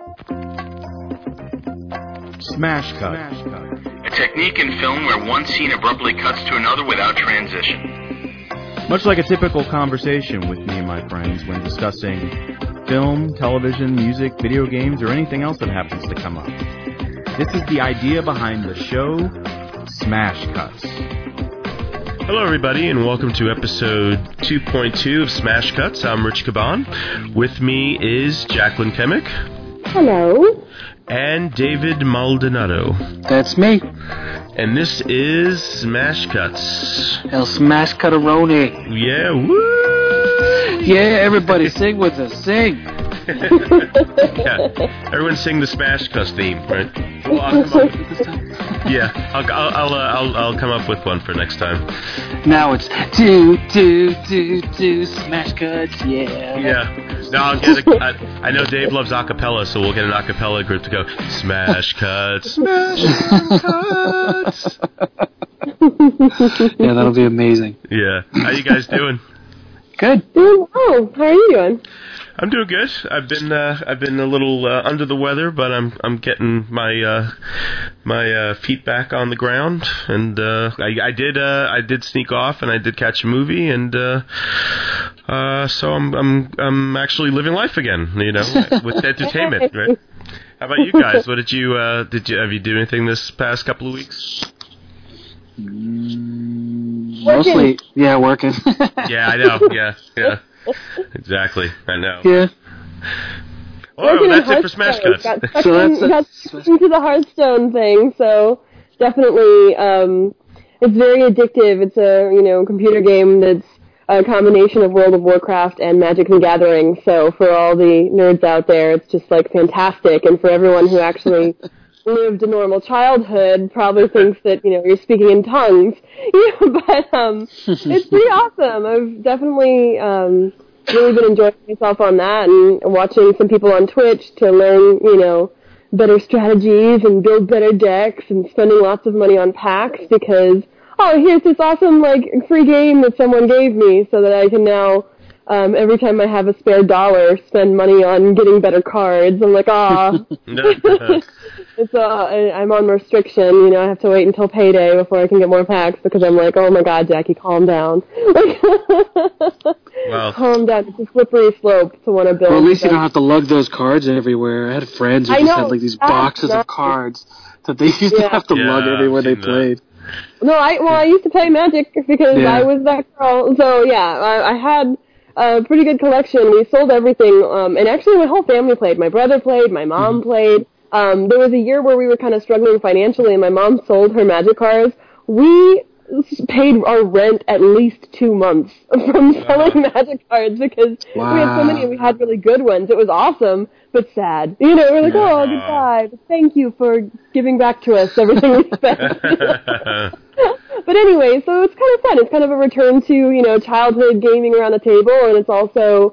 Smash cut. A technique in film where one scene abruptly cuts to another without transition. Much like a typical conversation with me and my friends when discussing film, television, music, video games, or anything else that happens to come up. This is the idea behind the show, Smash Cuts. Hello, everybody, and welcome to episode 2.2 of Smash Cuts. I'm Rich Caban. With me is Jacqueline Kemick. Hello. And David Maldonado. That's me. And this is Smash Cuts. El Smash Cutteroni. Yeah, woo! Yeah, everybody sing with us. Sing. Yeah, everyone sing the Smash Cuts theme, right? Well, I'll come up with one for next time. Now it's do Smash Cuts, yeah. Yeah. No, I'll get I know Dave loves acapella, so we'll get an acapella group to go Smash Cuts, Smash Cuts. Yeah, that'll be amazing. Yeah. How you guys doing? Good. Doing well. How are you doing? I'm doing good. I've been a little under the weather, but I'm getting my feet back on the ground, and I did sneak off, and I did catch a movie, and so I'm actually living life again, you know, with entertainment, right? How about you guys? What have you done anything this past couple of weeks? Mostly, yeah, working. Yeah, I know. Yeah. Exactly, I know. Yeah. Oh, that's it for Smash Cuts. Got into the Hearthstone thing, so definitely, it's very addictive. It's a computer game that's a combination of World of Warcraft and Magic the Gathering. So for all the nerds out there, it's just like fantastic. And for everyone who actually lived a normal childhood, probably thinks that you're speaking in tongues. But it's pretty awesome. I've definitely really been enjoying myself on that and watching some people on Twitch to learn better strategies and build better decks and spending lots of money on packs because here's this awesome free game that someone gave me so that I can now every time I have a spare dollar spend money on getting better cards. I'm like I'm on restriction, I have to wait until payday before I can get more packs because I'm like, oh my god, Jackie, calm down. Well, calm down. It's a slippery slope to want to build. Well, at least you don't have to lug those cards everywhere. I had friends who just had these boxes of cards that they used to have to lug everywhere they played. No, I used to play Magic because I was that girl. So I had a pretty good collection. We sold everything, and actually my whole family played. My brother played, my mom played. There was a year where we were kind of struggling financially, and my mom sold her Magic cards. We paid our rent at least 2 months from selling Magic cards because we had so many and we had really good ones. It was awesome, but sad. We're like, oh, goodbye. But thank you for giving back to us everything we spent. But anyway, so it's kind of fun. It's kind of a return to, childhood gaming around a table, and it's also,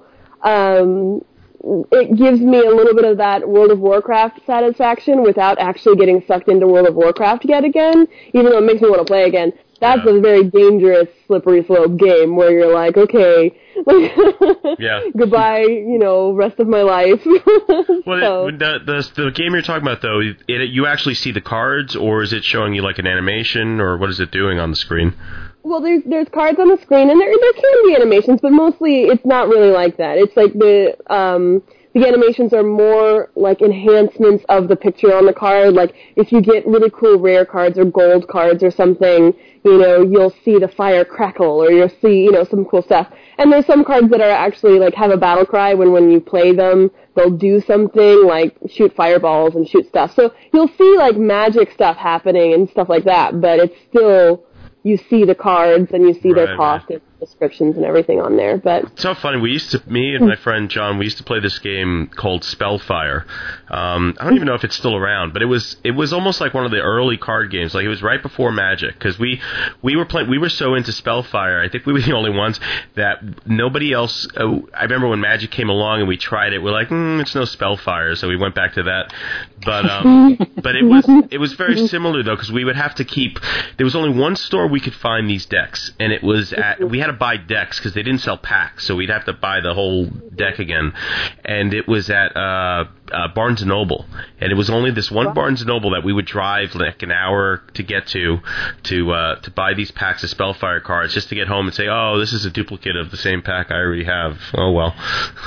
it gives me a little bit of that World of Warcraft satisfaction without actually getting sucked into World of Warcraft yet again, even though it makes me want to play again. That's a very dangerous, slippery slope game where you're like, okay, goodbye, rest of my life. Well, the game you're talking about, though, you actually see the cards, or is it showing you like an animation, or what is it doing on the screen? Well, there's cards on the screen, and there can be animations, but mostly it's not really like that. It's like the animations are more like enhancements of the picture on the card. Like if you get really cool rare cards or gold cards or something, you'll see the fire crackle, or you'll see some cool stuff. And there's some cards that are actually have a battle cry when you play them. They'll do something like shoot fireballs and shoot stuff. So you'll see magic stuff happening and stuff like that, but it's still, you see the cards and you see their cost and descriptions and everything on there. But it's so funny. Me and my friend John, we used to play this game called Spellfire. I don't even know if it's still around, but it was almost like one of the early card games. Like it was right before Magic, because we were so into Spellfire. I think we were the only ones that nobody else. I remember when Magic came along and we tried it. We're like, it's no Spellfire, so we went back to that. But it was very similar though, because we would have to keep. There was only one store we could find these decks, and it was we had to buy decks because they didn't sell packs, so we'd have to buy the whole deck again. And it was at Barnes & Noble, and it was only this one Barnes & Noble that we would drive like an hour to get to buy these packs of Spellfire cards, just to get home and say, oh, this is a duplicate of the same pack I already have. Oh, well.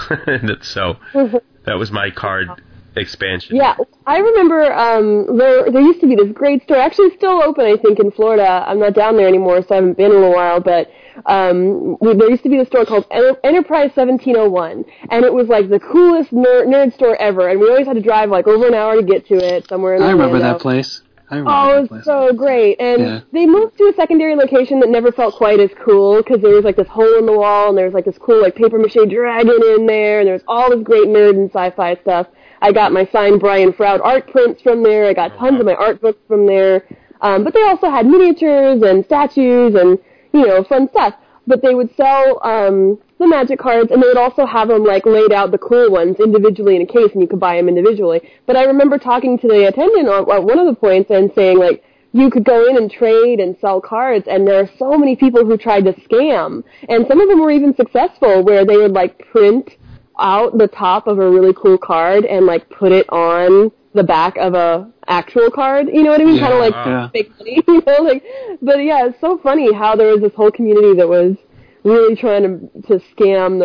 So that was my card expansion. Yeah, I remember there used to be this great store, actually still open, I think, in Florida. I'm not down there anymore, so I haven't been in a while, but there used to be a store called Enterprise 1701, and it was like the coolest nerd store ever, and we always had to drive like over an hour to get to it somewhere in Orlando. I remember that place. It was so great. And they moved to a secondary location that never felt quite as cool, because there was like this hole in the wall, and there was like this cool like papier-mâché dragon in there, and there was all this great nerd and sci-fi stuff. I got my signed Brian Froud art prints from there. I got tons of my art books from there. But they also had miniatures and statues and, fun stuff. But they would sell the Magic cards, and they would also have them, like, laid out, the cool ones, individually in a case, and you could buy them individually. But I remember talking to the attendant at one of the points and saying, like, you could go in and trade and sell cards, and there are so many people who tried to scam. And some of them were even successful, where they would, like, print out the top of a really cool card and like put it on the back of a actual card, you know what I mean? Kind of like fake money, but yeah, it's so funny how there was this whole community that was really trying to scam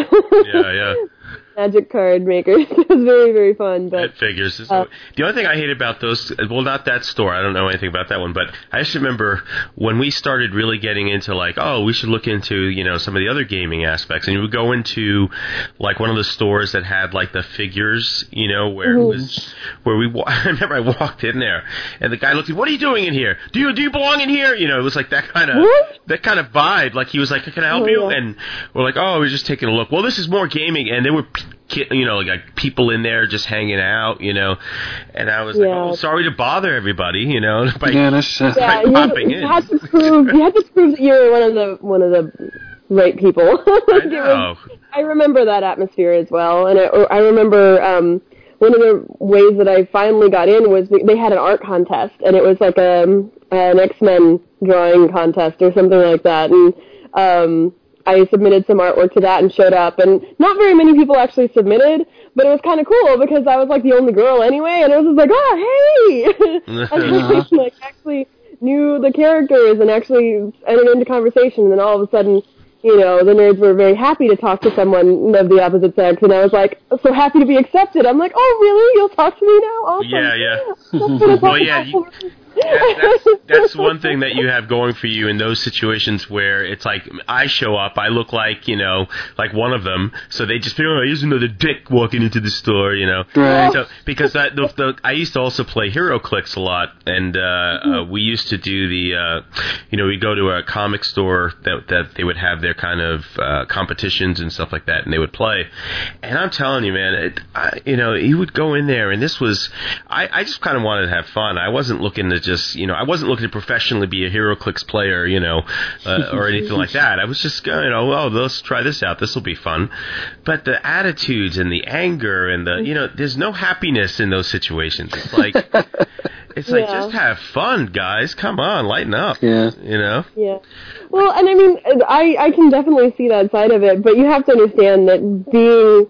the Magic card makers. It was very, very fun. But it figures. The only thing I hate about those, well, not that store. I don't know anything about that one, but I just remember when we started really getting into like, oh, we should look into, some of the other gaming aspects, and you would go into like one of the stores that had like the figures, where it was where I remember I walked in there, and the guy looked at me, what are you doing in here? Do you belong in here? It was like that kind of vibe. Like he was like, can I help you? And we're like, oh, we're just taking a look. Well, this is more gaming, and there were like people in there just hanging out, and I was like, oh, sorry to bother everybody, by popping in. You had to prove that you were one of the right people. I know. I remember that atmosphere as well, and I remember one of the ways that I finally got in was they had an art contest, and it was like an X-Men drawing contest or something like that, and I submitted some artwork to that and showed up, and not very many people actually submitted, but it was kind of cool because I was like the only girl anyway, and I was just like, oh, hey! I like actually knew the characters and actually entered into conversation, and then all of a sudden, the nerds were very happy to talk to someone of the opposite sex, and I was like, so happy to be accepted. I'm like, oh, really? You'll talk to me now? Awesome. Well, yeah. That's one thing that you have going for you in those situations where it's like I show up, I look like like one of them, so they just feel like there's another dick walking into the store, Right. So because I used to also play HeroClix a lot, and we used to do the we'd go to a comic store that they would have their kind of competitions and stuff like that, and they would play. And I'm telling you, man, you would go in there, and this was I just kind of wanted to have fun. I wasn't looking to just, I wasn't looking to professionally be a HeroClix player, or anything like that. I was just going, let's try this out. This will be fun. But the attitudes and the anger and there's no happiness in those situations. It's like, just have fun, guys. Come on, lighten up. Yeah. Yeah. Well, and I mean, I can definitely see that side of it, but you have to understand that being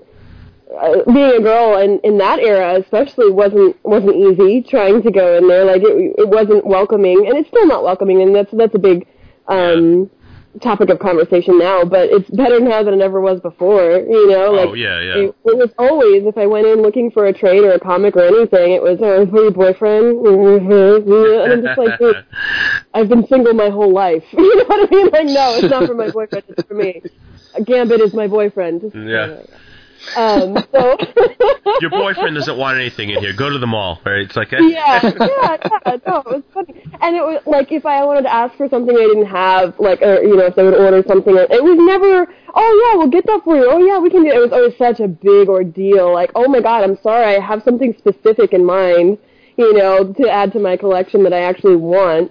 a girl in that era especially wasn't easy trying to go in there. Like it wasn't welcoming, and it's still not welcoming, and that's a big topic of conversation now, but it's better now than it ever was before, It was always, if I went in looking for a trade or a comic or anything, it was, for your boyfriend, and I'm just like, dude, I've been single my whole life, you know what I mean? Like, no, it's not for my boyfriend, it's for me. Gambit is my boyfriend. So your boyfriend doesn't want anything in here. Go to the mall, right? It's like no, it was funny. And it was like if I wanted to ask for something I didn't have, like, or if they would order something, it was never, oh yeah, we'll get that for you. Oh yeah, we can do it. It was always such a big ordeal. Like, oh my God, I'm sorry, I have something specific in mind, to add to my collection that I actually want.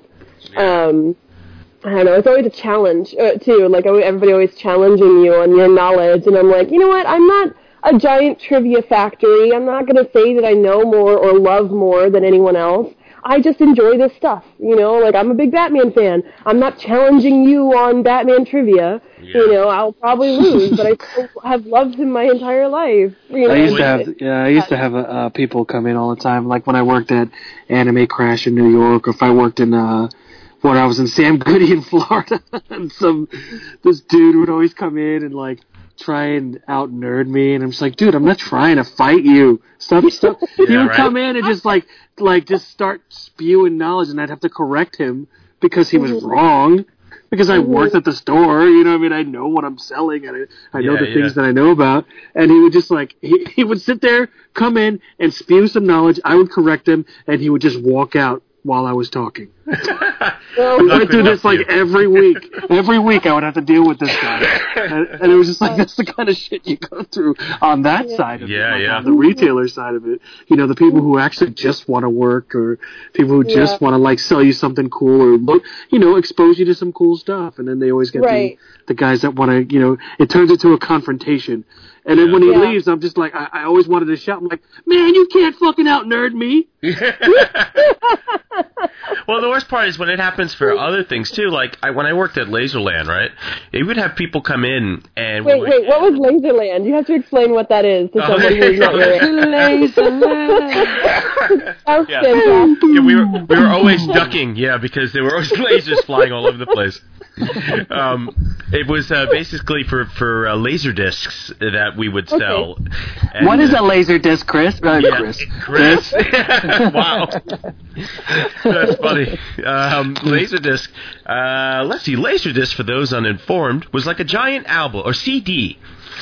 I don't know, it's always a challenge, too. Like, everybody always challenging you on your knowledge, and I'm like, you know what, I'm not a giant trivia factory. I'm not going to say that I know more or love more than anyone else. I just enjoy this stuff, like I'm a big Batman fan. I'm not challenging you on Batman trivia, I'll probably lose, but I still have loved him my entire life. I used to have people come in all the time, like when I worked at Anime Crash in New York, or if I worked in when I was in Sam Goody in Florida, and this dude would always come in and like try and out nerd me, and I'm just like, dude, I'm not trying to fight you. Stop. He would come in and just just start spewing knowledge, and I'd have to correct him because he was wrong. Because I worked at the store, I know what I'm selling, and I know the things that I know about. And he would just he would sit there, come in, and spew some knowledge. I would correct him, and he would just walk out while I was talking. We went through this every week. Every week I would have to deal with this guy. And it was just that's the kind of shit you go through on that side of it. On the retailer side of it. The people who actually just want to work, or people who just want to sell you something cool, or expose you to some cool stuff. And then they always get the guys that want to, it turns into a confrontation. And then when he leaves, I'm just I always wanted to shout. I'm like, man, you can't fucking out nerd me. Well, the worst part is when it happens for other things too. Like when I worked at Laserland, right? They would have people come in and wait, what was Laserland? You have to explain what that is to someone who's not we were always ducking, because there were always lasers flying all over the place. It was basically for laser discs that we would sell. And, what is a laser disc, Chris? Chris. Wow, that's funny. Laserdisc. Let's see. Laserdisc, for those uninformed, was like a giant album or CD.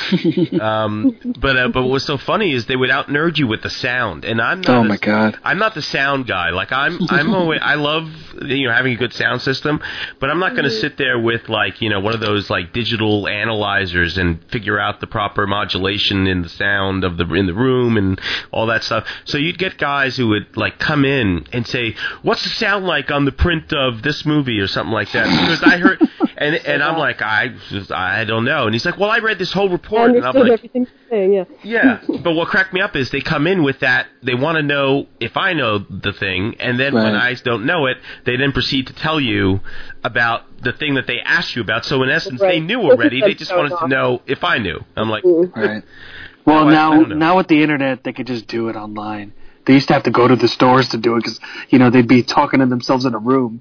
But what was so funny is they would out nerd you with the sound, and I'm not. Oh my god! I'm not the sound guy. Like I'm always, I love having a good sound system, but I'm not going to sit there with one of those digital analyzers and figure out the proper modulation in the sound of in the room and all that stuff. So you'd get guys who would come in and say, "What's the sound like on the print of this movie?" or something like that. Because I heard, and I'm like, I don't know. And he's like, "Well, I read this whole report." And I'm like, everything you're saying, but what cracked me up is they come in with that. They want to know if I know the thing, and then when I don't know it, they then proceed to tell you about the thing that they asked you about. So in essence, they knew already. They just wanted to know if I knew. I'm like, right. Well, now with the internet, they could just do it online. They used to have to go to the stores to do it because they'd be talking to themselves in a room.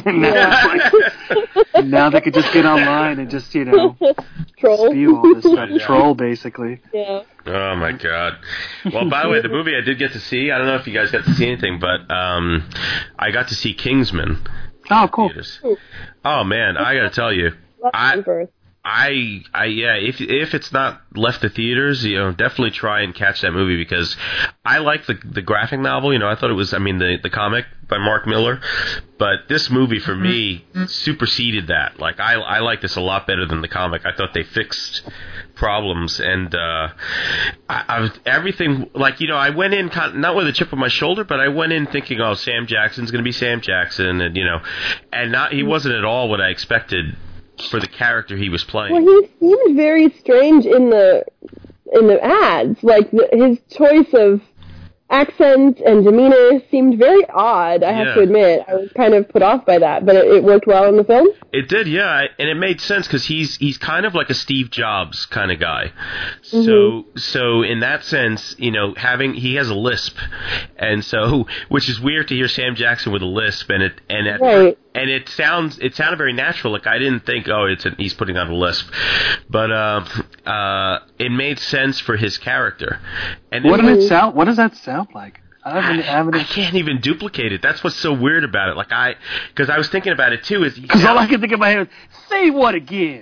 Now they could just get online and just troll. Spew all this stuff. Troll, basically. Yeah. Oh my god. Well, by the way, the movie I did get to see, I don't know if you guys got to see anything, but I got to see Kingsman. Oh, cool. Oh man, I gotta tell you, if it's not left the theaters, definitely try and catch that movie, because I like the graphic novel. I thought it was, the comic by Mark Miller, but this movie for me superseded that. I like this a lot better than the comic. I thought they fixed problems, and I was everything. I went in not with a chip on my shoulder, but I went in thinking, oh, Sam Jackson's going to be Sam Jackson, and he wasn't at all what I expected for the character he was playing. Well, he seemed very strange in the ads. His choice of accent and demeanor seemed very odd, I have to admit. I was kind of put off by that, but it worked well in the film? It did, yeah, and it made sense because he's kind of like a Steve Jobs kind of guy. So in that sense, he has a lisp, and so, which is weird to hear Sam Jackson with a lisp, and it sounded very natural. I didn't think, he's putting on a lisp, but it made sense for his character. And what does that sound like? I can't even duplicate it. That's what's so weird about it. Because I was thinking about it too. Because all I can think in my head is, say what again?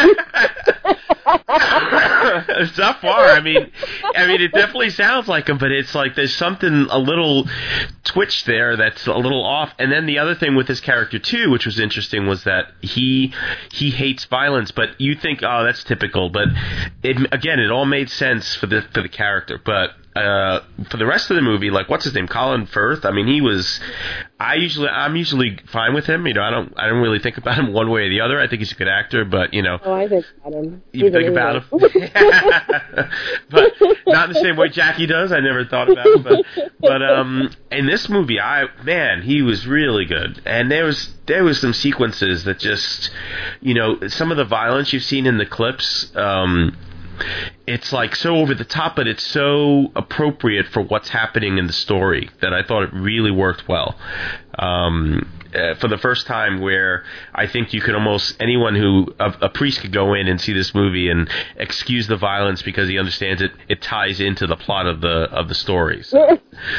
It's not far. It definitely sounds like him, but it's there's something a little twitch there that's a little off. And then the other thing with his character too, which was interesting, was that he hates violence. But you think, oh, that's typical. But it all made sense for the character. But for the rest of the movie, what's his name, Colin Firth? He was I'm usually fine with him. I don't really think about him one way or the other. I think he's a good actor, but Oh, I think about him. You think about him? But not in the same way Jackie does. I never thought about him, but in this movie, he was really good. And there was some sequences that just, some of the violence you've seen in the clips, it's like so over the top, but it's so appropriate for what's happening in the story that I thought it really worked well. For the first time, where I think you could anyone who a priest could go in and see this movie and excuse the violence because he understands it ties into the plot of the story. So.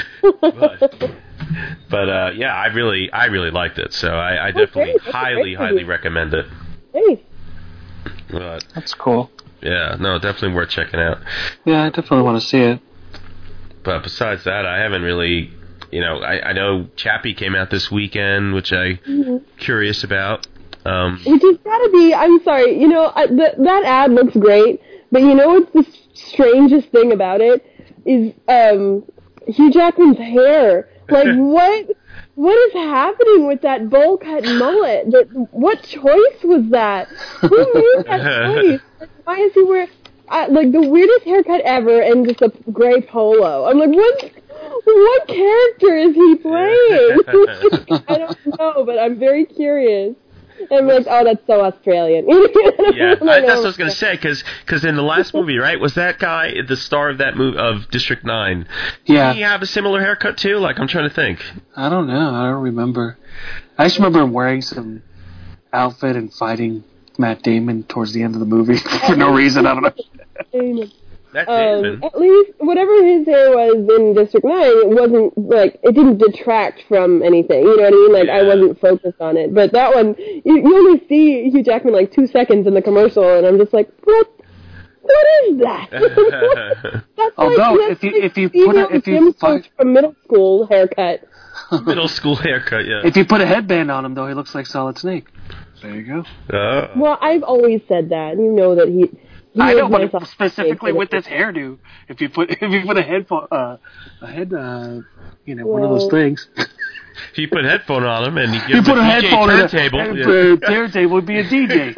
but I really liked it. So I definitely highly recommend it. Hey. That's cool. Yeah, no, definitely worth checking out. Yeah, I definitely want to see it. But besides that, I haven't really, I know Chappie came out this weekend, which I'm curious about. Which has got to be, I'm sorry, that ad looks great, but what's the strangest thing about it is Hugh Jackman's hair. Like, what is happening with that bowl cut mullet? What choice was that? Who made that choice? Why is he wearing the weirdest haircut ever and just a gray polo? I'm like, what character is he playing? I don't know, but I'm very curious. And I'm like, oh, that's so Australian. Yeah, that's what I was going to say, because in the last movie, right, was that guy the star of that movie, of District 9? Yeah. Did he have a similar haircut, too? Like, I'm trying to think. I don't know. I don't remember. I just remember him wearing some outfit and fighting Matt Damon towards the end of the movie for no reason. I don't know. Matt Damon. At least, whatever his hair was in District 9, it wasn't, it didn't detract from anything, you know what I mean? I wasn't focused on it. But that one, you only see Hugh Jackman 2 seconds in the commercial, and I'm just like, what is that? That's although, if you from middle school haircut. Middle school haircut, yeah. If you put a headband on him, though, he looks like Solid Snake. There you go. Well, I've always said that, and you know that he I know, but specifically with this hairdo, if you put a headphone, one of those things. If you put a headphone on him and you put a headphone on turntable, turntable would be a DJ.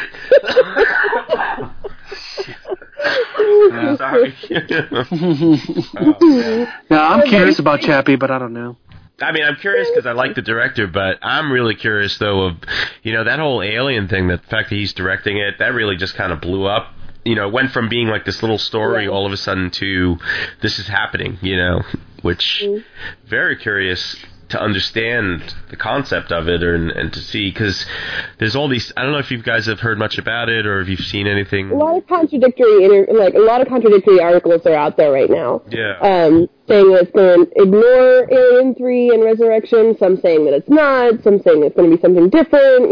Sorry. I'm curious about Chappie, but I don't know. I mean, I'm curious because I like the director, but I'm really curious, though, of, that whole Alien thing, the fact that he's directing it, that really just kind of blew up. It went from being this little story all of a sudden to this is happening, which very curious to understand the concept of it and to see, because there's all these, I don't know if you guys have heard much about it or if you've seen anything. A lot of contradictory articles are out there right now. Yeah. Saying that it's going to ignore Alien 3 and Resurrection, some saying that it's not, some saying it's going to be something different,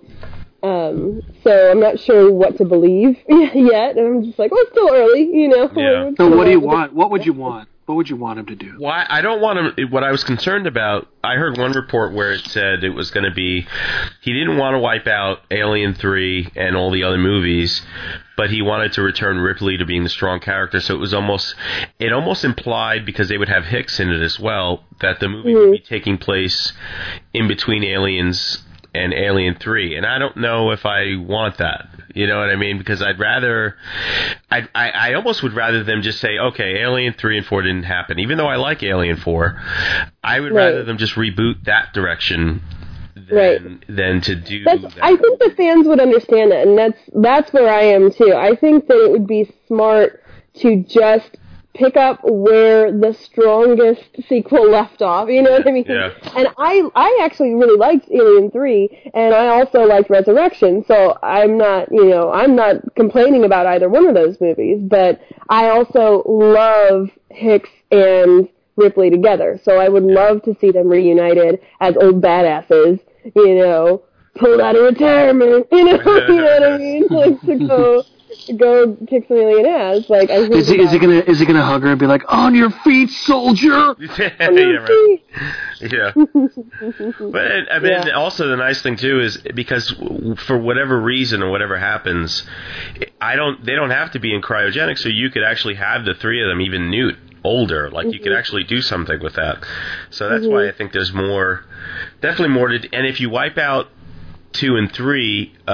so I'm not sure what to believe yet, and I'm just like, well, it's still early, Yeah. So what do you want? What would you want? What would you want him to do? Why I don't want him. What I was concerned about, I heard one report where it said it was going to be, he didn't want to wipe out Alien 3 and all the other movies, but he wanted to return Ripley to being the strong character. So it almost implied, because they would have Hicks in it as well, that the movie would be taking place in between Aliens and Alien 3, and I don't know if I want that. You know what I mean? Because I almost would rather them just say, okay, Alien 3 and 4 didn't happen. Even though I like Alien 4, I would rather them just reboot that direction than to do that. I think the fans would understand that, and that's where I am too. I think that it would be smart to just pick up where the strongest sequel left off, you know what I mean? Yeah. And I actually really liked Alien 3, and I also liked Resurrection, so I'm not complaining about either one of those movies, but I also love Hicks and Ripley together, so I would love to see them reunited as old badasses, pulled out of retirement, you know what I mean? To go kick some alien ass. Is he gonna hug her and be like, "On your feet, soldier"? On your feet. Yeah. But I mean, also the nice thing too is because for whatever reason or whatever happens, they don't have to be in cryogenics, so you could actually have the three of them, even Newt, older. Like, you could actually do something with that. So that's why I think there's definitely more to, and if you wipe out 2 and 3, 2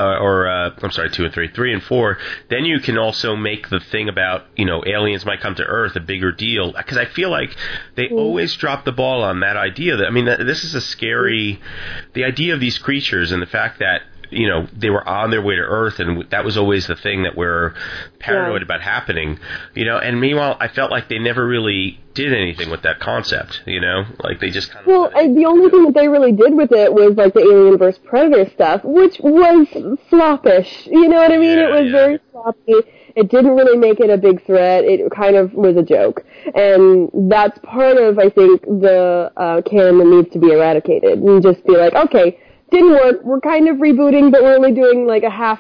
and 3, 3 and 4, then you can also make the thing about, aliens might come to Earth a bigger deal. Because I feel like they always drop the ball on that idea. This is a scary, the idea of these creatures and the fact that, they were on their way to Earth, and that was always the thing that we're paranoid about happening, and meanwhile, I felt like they never really did anything with that concept, like they just kind of... Well, the only thing that they really did with it was, like, the Alien vs. Predator stuff, which was sloppish, you know what I mean? It was very sloppy. It didn't really make it a big threat. It kind of was a joke. And that's part of, I think, the canon that needs to be eradicated, and just be like, okay, didn't work. We're kind of rebooting, but we're only doing like a half,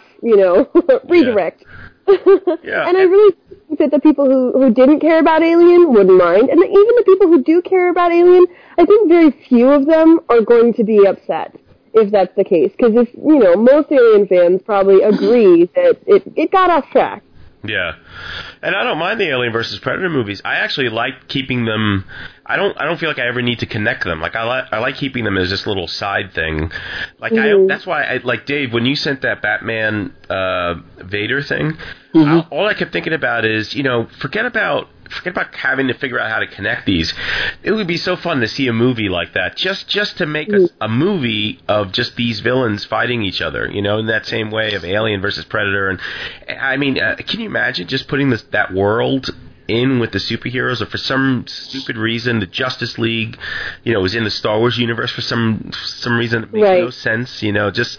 redirect. Yeah. And I really think that the people who didn't care about Alien wouldn't mind. And even the people who do care about Alien, I think very few of them are going to be upset if that's the case. Because most Alien fans probably agree that it got off track. Yeah. And I don't mind the Alien versus Predator movies. I actually like keeping them. I don't feel like I ever need to connect them. Like, I like keeping them as this little side thing. Like, that's why I like, Dave, when you sent that Batman Vader thing, all I kept thinking about is, forget about having to figure out how to connect these. It would be so fun to see a movie like that, just to make a movie of just these villains fighting each other, in that same way of Alien versus Predator. And I mean, can you imagine just putting that world in with the superheroes, or for some stupid reason the Justice League, was in the Star Wars universe for some reason that makes no sense, just,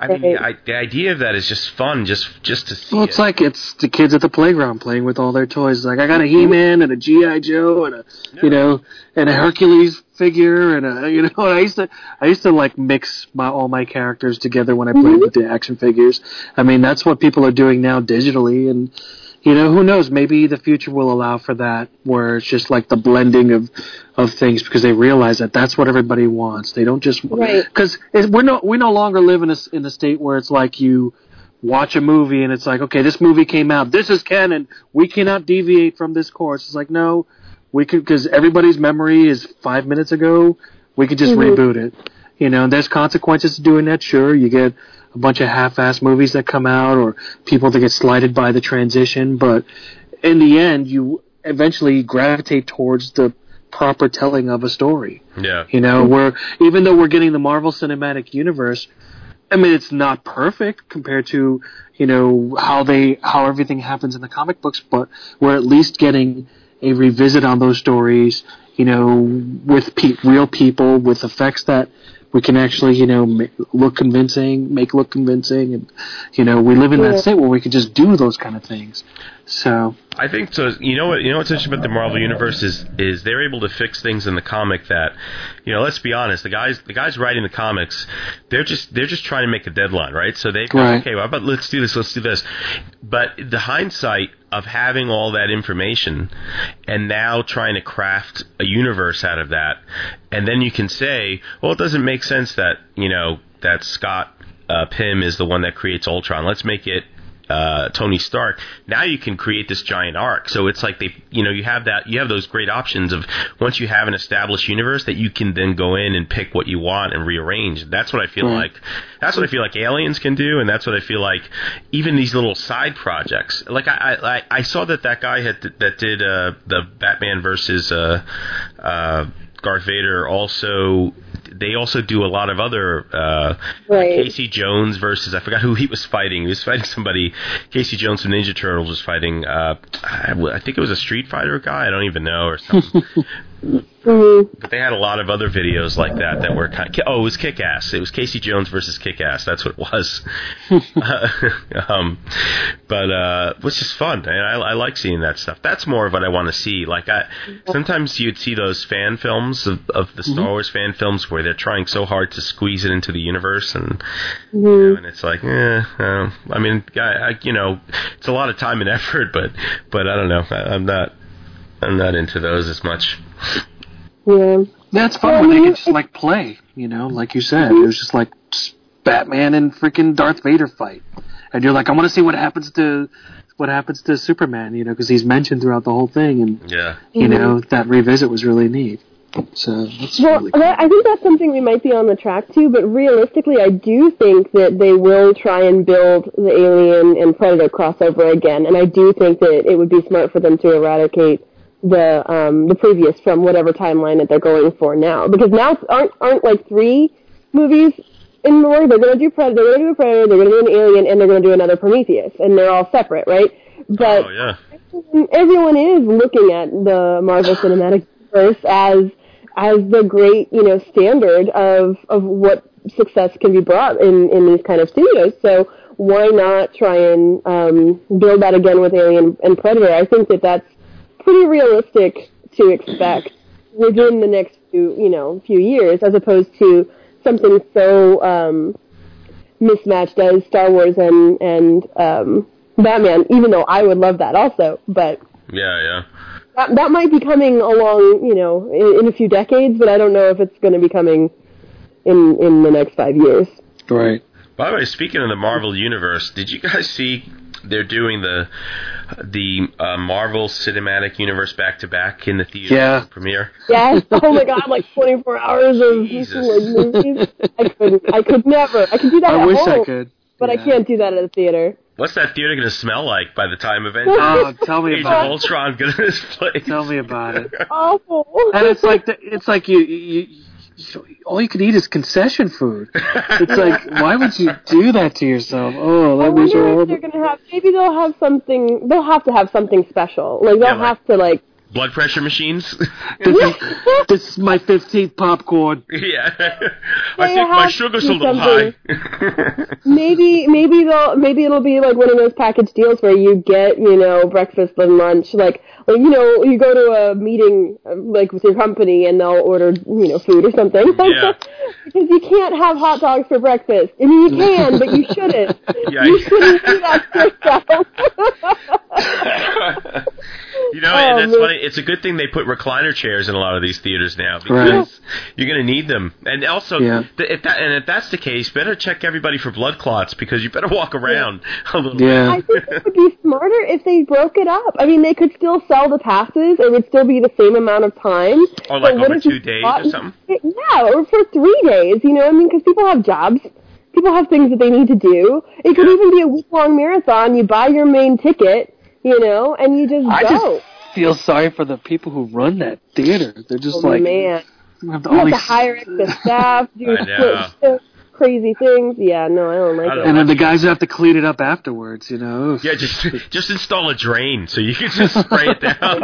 the idea of that is just fun, just to see. Well, it's like it's the kids at the playground playing with all their toys. Like, I got a He-Man and a G.I. Joe and and a Hercules figure and and I used to like mix all my characters together when I played with the action figures. I mean, that's what people are doing now digitally, and who knows?Maybe the future will allow for that, where it's just like the blending of things, because they realize that that's what everybody wants. They don't just because we no longer live in a state where it's like you watch a movie and it's like, okay, this movie came out, this is canon, we cannot deviate from this course. It's like, no, we could, because everybody's memory is 5 minutes ago. We could just reboot it. And there's consequences to doing that. Sure, you get a bunch of half-assed movies that come out, or people that get slighted by the transition, but in the end, you eventually gravitate towards the proper telling of a story. Yeah. Even though we're getting the Marvel Cinematic Universe, I mean, it's not perfect compared to, how everything happens in the comic books, but we're at least getting a revisit on those stories, with real people, with effects that we can actually, make look convincing, and, we live in that state where we can just do those kind of things. So I think so. What's interesting about the Marvel universe is they're able to fix things in the comic that, let's be honest, the guys writing the comics, they're just trying to make a deadline, right? So they go, okay, well, but let's do this. But the hindsight of having all that information and now trying to craft a universe out of that, and then you can say, well, it doesn't make sense that that Scott Pym is the one that creates Ultron. Let's make it Tony Stark. Now you can create this giant arc. So it's like you have those great options of, once you have an established universe, that you can then go in and pick what you want and rearrange. That's what I feel like. That's what I feel like Aliens can do, and that's what I feel like even these little side projects. Like I saw that guy that did the Batman versus Darth Vader also. They also do a lot of other Casey Jones versus, I forgot who he was fighting. He was fighting somebody. Casey Jones from Ninja Turtles was fighting, I think it was a Street Fighter guy. I don't even know, or something. But they had a lot of other videos like that were kind of, it was Kick-Ass. It was Casey Jones versus Kick-Ass. That's what it was. But it was just fun. And I like seeing that stuff. That's more of what I want to see. Like, sometimes you'd see those fan films of the Star Wars fan films where they're trying so hard to squeeze it into the universe, and and it's like, I mean, it's a lot of time and effort, but I don't know. I'm not into those as much. Yeah. That's fun when they can just like play, like you said. It was just like Batman and freaking Darth Vader fight. And you're like, I want to see what happens to Superman, because he's mentioned throughout the whole thing, and that revisit was really neat. So that's really cool. I think that's something we might be on the track to, but realistically, I do think that they will try and build the Alien and Predator crossover again, and I do think that it would be smart for them to eradicate the previous from whatever timeline that they're going for now, because now aren't like 3 movies in the world. They're going to do Predator, they're going to do a Predator, they're going to do an Alien, and they're going to do another Prometheus, and they're all separate, right? But everyone is looking at the Marvel Cinematic Universe as the great, standard of what success can be brought in these kind of studios. So why not try and build that again with Alien and Predator? I think that that's pretty realistic to expect within the next few years, as opposed to something so mismatched as Star Wars and Batman, even though I would love that also. But that might be coming along, in a few decades, but I don't know if it's going to be coming in the next 5 years. Right. By the way, speaking of the Marvel Universe, did you guys see they're doing the Marvel Cinematic Universe back-to-back in the theater premiere? Yes. Oh my God, like 24 hours of movies. I could never. I could do that at home. I wish I could. But I can't do that at a theater. What's that theater going to smell like by the time Avengers tell me Age about of Ultron going to play? Tell me about it. Awful. And it's like you all you can eat is concession food. It's like, why would you do that to yourself? Oh, that makes you horrible. They're gonna have, maybe they'll have something. They'll have to have something special. Like they'll have to like. Blood pressure machines? This is my 15th popcorn. Yeah. I think my sugar's a little high. maybe it'll be like one of those package deals where you get, breakfast and lunch. Like, you go to a meeting, like, with your company and they'll order, food or something. Yeah. Because you can't have hot dogs for breakfast. I mean, you can, but you shouldn't. Yeah. You shouldn't do that to yourself. And that's funny. It's a good thing they put recliner chairs in a lot of these theaters now, because you're going to need them. And also, if that's the case, better check everybody for blood clots, because you better walk around a little bit. I think it would be smarter if they broke it up. I mean, they could still sell the passes. It would still be the same amount of time. Or like over 2 days or something? Yeah, or for 3 days, because people have jobs. People have things that they need to do. It could even be a week-long marathon. You buy your main ticket, and you just go. I just feel sorry for the people who run that theater. They're just man. You have to hire extra staff, do crazy things. Yeah, no, I don't like it. And then the guys have to clean it up afterwards, Yeah, just install a drain so you can just spray it down.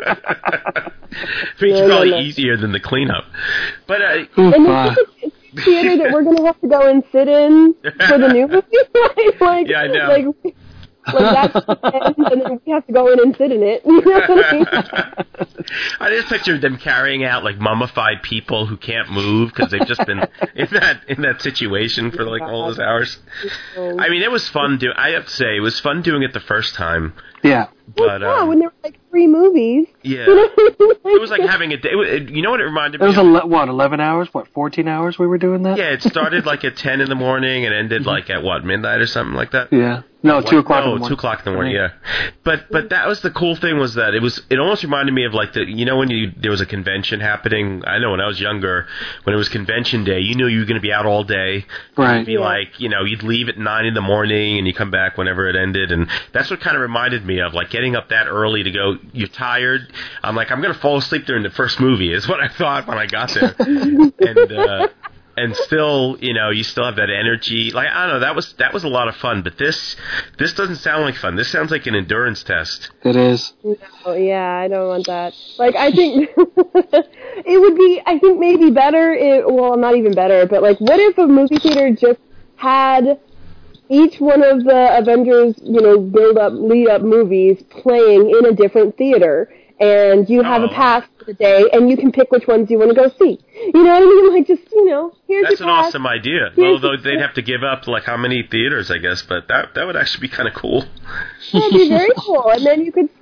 It's probably easier than the cleanup. But and it's a theater that we're going to have to go and sit in for the new movie. Yeah, I know. That's the end, and then we have to go in and sit in it. You know what I mean? I just picture them carrying out like mummified people who can't move because they've just been in that situation for like all those hours. I mean, it was fun. I have to say, it was fun doing it the first time. Yeah. But when there were like 3 movies. Yeah. It was like having a day. You know what it reminded me of? It was 11 hours? 14 hours we were doing that? Yeah, it started like at 10 in the morning and ended like at midnight or something like that? Yeah. No, 2 o'clock in the morning. 2 o'clock in the morning, yeah. But that was the cool thing, was that it almost reminded me of like when there was a convention happening. I know when I was younger, when it was convention day, you knew you were going to be out all day. Right. It'd be like, you'd leave at 9 in the morning and you come back whenever it ended. And that's what kind of reminded me of, like, getting up that early to go. You're tired. I'm like, I'm going to fall asleep during the first movie is what I thought when I got there. And still, you still have that energy. Like, I don't know, that was a lot of fun. But this doesn't sound like fun. This sounds like an endurance test. It is. No, yeah, I don't want that. Like, I think it would be, I think maybe better, not even better, but like, what if a movie theater just had each one of the Avengers, lead up movies playing in a different theater? And you have a pass for the day, and you can pick which ones you want to go see. You know what I mean? Like, just, here's your pass. That's an awesome idea. Well, though they'd have to give up, like, how many theaters, I guess, but that would actually be kind of cool. That'd be very cool. And then you could see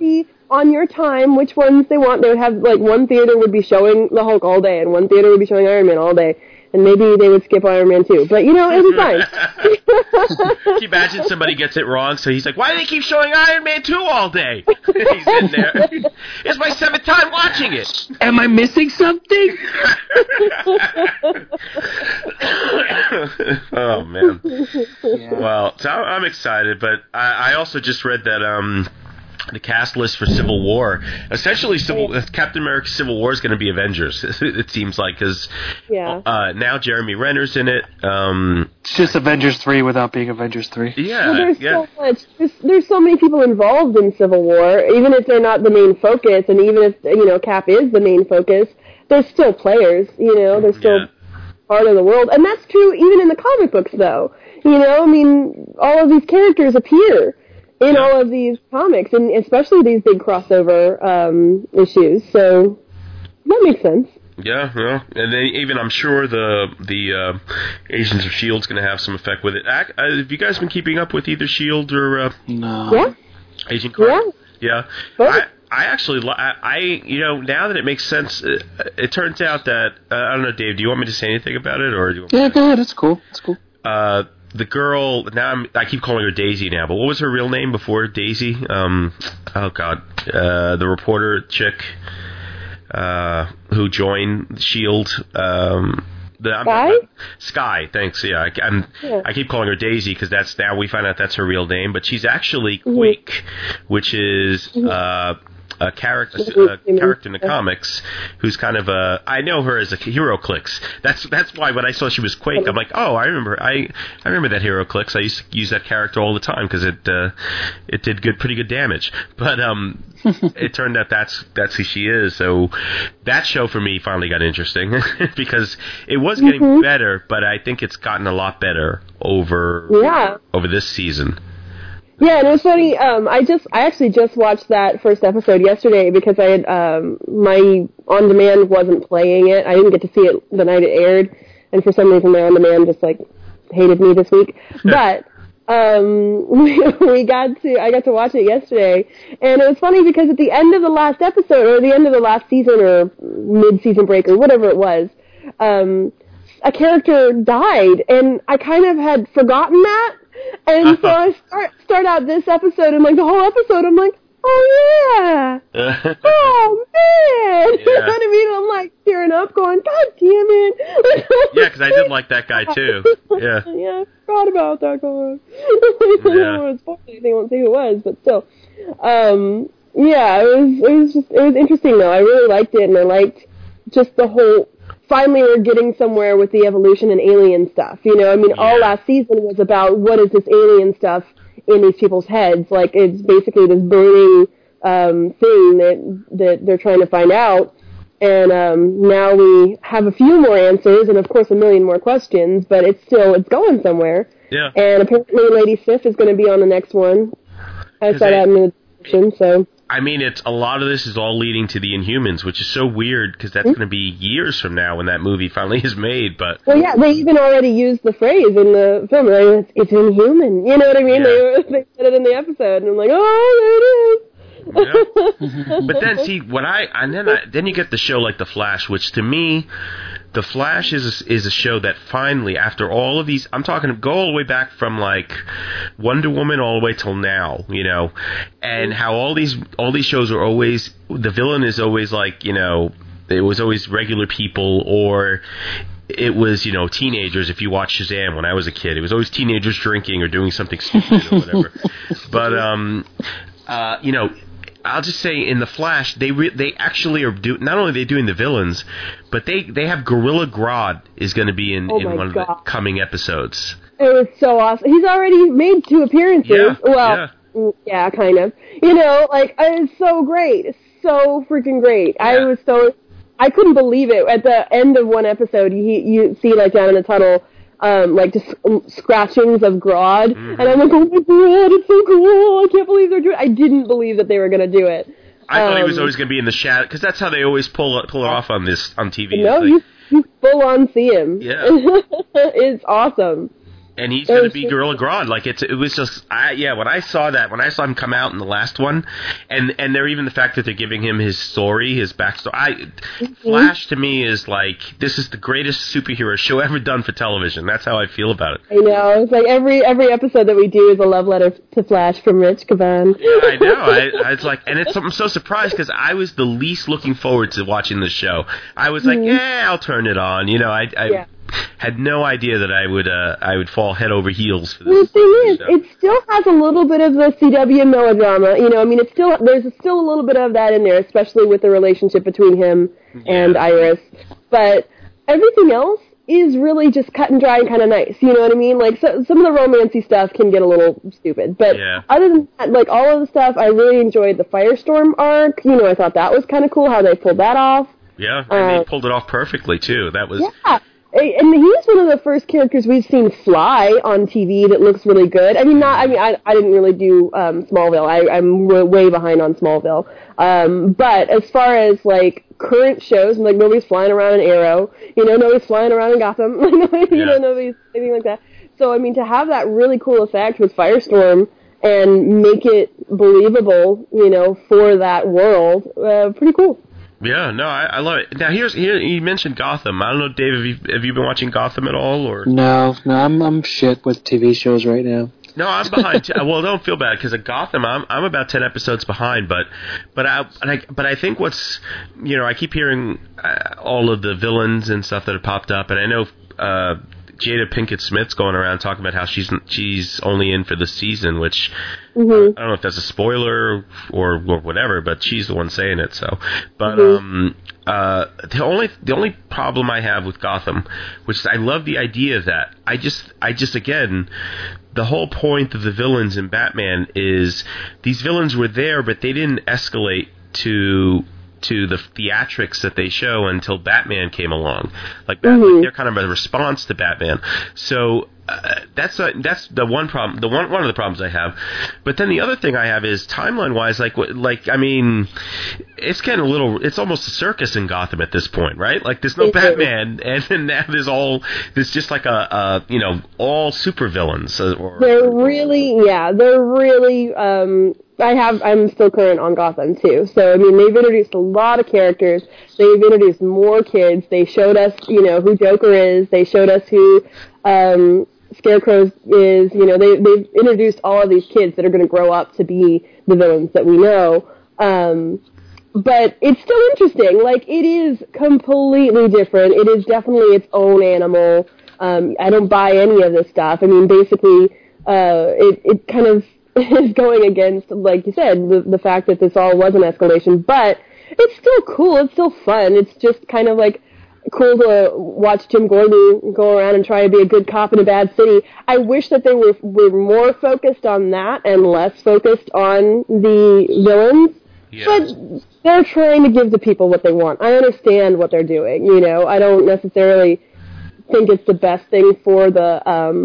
on your time which ones they want. They would have, like, one theater would be showing the Hulk all day, and one theater would be showing Iron Man all day. And maybe they would skip Iron Man 2. But, it'd be fine. Can you imagine somebody gets it wrong, so he's like, why do they keep showing Iron Man 2 all day? He's in there. It's my 7th time watching it. Am I missing something? Oh, man. Yeah. Well, so I'm excited, but I also just read that the cast list for Civil War, essentially Captain America Civil War is going to be Avengers, it seems like, because now Jeremy Renner's in it. It's just Avengers 3 without being Avengers 3. Yeah, well, so much. There's so many people involved in Civil War, even if they're not the main focus, and even if, Cap is the main focus, they're still players, they're still part of the world. And that's true even in the comic books, though. All of these characters appear in all of these comics, and especially these big crossover issues. So that makes sense. Yeah, and then even I'm sure the Agents of S.H.I.E.L.D.'s going to have some effect with it. Have you guys been keeping up with either S.H.I.E.L.D. or Agent Carter? Yeah. I actually, now that it makes sense, it turns out that I don't know, Dave. Do you want me to say anything about it, or do you want go ahead. It's cool. The girl, I keep calling her Daisy now, but what was her real name before Daisy? Oh God, the reporter chick who joined S.H.I.E.L.D. Skye, thanks. Yeah, I keep calling her Daisy because now we find out that's her real name, but she's actually Quake, which is a character in the comics who's kind of I know her as a HeroClix. That's why when I saw she was Quake, I'm like, oh, I remember that HeroClix. I used to use that character all the time because it did pretty good damage. But it turned out that's who she is. So that show for me finally got interesting because it was getting better, but I think it's gotten a lot better over this season. Yeah, and it was funny. I actually just watched that first episode yesterday because I had my on demand wasn't playing it. I didn't get to see it the night it aired, and for some reason my on demand just hated me this week. But I got to watch it yesterday, and it was funny because at the end of the last episode, or the end of the last season, or mid-season break, or whatever it was, a character died, and I kind of had forgotten that. And so I start out this episode, and the whole episode, I'm like, oh yeah, oh man, you know what I mean? I'm tearing up, going, God damn it. Yeah, because I did like that guy too. Yeah. Yeah, I forgot about that guy. It's funny, they won't say who it was, but still. It was interesting though. I really liked it, and I liked just the whole. Finally, we're getting somewhere with the evolution and alien stuff. All last season was about what is this alien stuff in these people's heads. It's basically this burning thing that they're trying to find out. And now we have a few more answers, and of course a million more questions. But it's going somewhere. Yeah. And apparently, Lady Sif is going to be on the next one. I saw that in the description. So. It's a lot of this is all leading to the Inhumans, which is so weird because that's going to be years from now when that movie finally is made. But well, yeah, they even already used the phrase in the film. It's Inhuman. You know what I mean? Yeah. They said it in the episode, and I'm like, oh, there it is. Yeah. But then see then you get the show like The Flash, which to me. The Flash is a show that finally, after all of these, I'm talking, go all the way back from Wonder Woman all the way till now, and how all these shows are always, the villain is always it was always regular people, or it was, teenagers. If you watch Shazam when I was a kid, it was always teenagers drinking or doing something stupid or whatever. But, I'll just say in The Flash, they actually are not only are they doing the villains, but they have Gorilla Grodd is going to be in one of the coming episodes. It was so awesome. He's already made 2 appearances. Yeah, well, yeah, kind of. It's so great. It's so freaking great. Yeah. I couldn't believe it. At the end of one episode, you see down in the tunnel, just scratchings of Grodd, and I'm like, oh my God, it's so cool, I can't believe they're doing it. I didn't believe that they were going to do it. I thought he was always going to be in the shadow, because that's how they always pull it off on TV. No, you full on see him. Yeah. It's awesome. And he's going to be Gorilla Grodd. Like it was just, when I saw him come out in the last one, and they're even the fact that they're giving him his story, his backstory. Flash to me is like, this is the greatest superhero show ever done for television. That's how I feel about it. I know. It's like every episode that we do is a love letter to Flash from Rich Cavan. Yeah, I know. I was like, and I'm so surprised because I was the least looking forward to watching the show. I was like, I'll turn it on. You know, I had no idea that I would fall head over heels for this. The thing is, it still has a little bit of the CW melodrama. You know, I mean, there's still a little bit of that in there, especially with the relationship between him and Iris. But everything else is really just cut and dry and kind of nice. You know what I mean? Like, some of the romancy stuff can get a little stupid. But other than that, like, all of the stuff, I really enjoyed the Firestorm arc. You know, I thought that was kind of cool how they pulled that off. Yeah, and they pulled it off perfectly, too. That was... Yeah. And he's one of the first characters we've seen fly on TV that looks really good. I didn't really do Smallville. I'm way behind on Smallville. But as far as like current shows, like nobody's flying around in Arrow, you know, nobody's flying around in Gotham, you know, nobody's anything like that. So I mean, to have that really cool effect with Firestorm and make it believable, you know, for that world, pretty cool. Yeah, no, I love it. Now, here you mentioned Gotham. I don't know, Dave, have you been watching Gotham at all, or? No, I'm shit with TV shows right now. No, I'm behind. Well, don't feel bad because at Gotham, I'm about 10 episodes behind. But I think what's, you know, I keep hearing all of the villains and stuff that have popped up, and I know Jada Pinkett Smith's going around talking about how she's only in for the season, which I don't know if that's a spoiler or whatever, but she's the one saying it. So, but the only problem I have with Gotham, which is I love the idea of that. I just again, the whole point of the villains in Batman is these villains were there, but they didn't escalate to the theatrics that they show until Batman came along. Like Batman, they're kind of a response to Batman. So that's the one problem. One of the problems I have. But then the other thing I have is timeline wise, like I mean, it's getting a little. It's almost a circus in Gotham at this point, right? Like there's no Batman, and then now there's just like a you know, all supervillains. They're really. I'm still current on Gotham too. So I mean, they've introduced a lot of characters. They've introduced more kids. They showed us, you know, who Joker is. They showed us who Scarecrow is. You know, they've introduced all of these kids that are going to grow up to be the villains that we know. But it's still interesting. Like, it is completely different. It is definitely its own animal. I don't buy any of this stuff. I mean, basically, it kind of is going against, like you said, the fact that this all was an escalation, but it's still cool, it's still fun, it's just kind of like cool to watch Jim Gordon go around and try to be a good cop in a bad city. I wish that they were more focused on that and less focused on the villains, but they're trying to give the people what they want. I understand what they're doing, you know, I don't necessarily think it's the best thing for the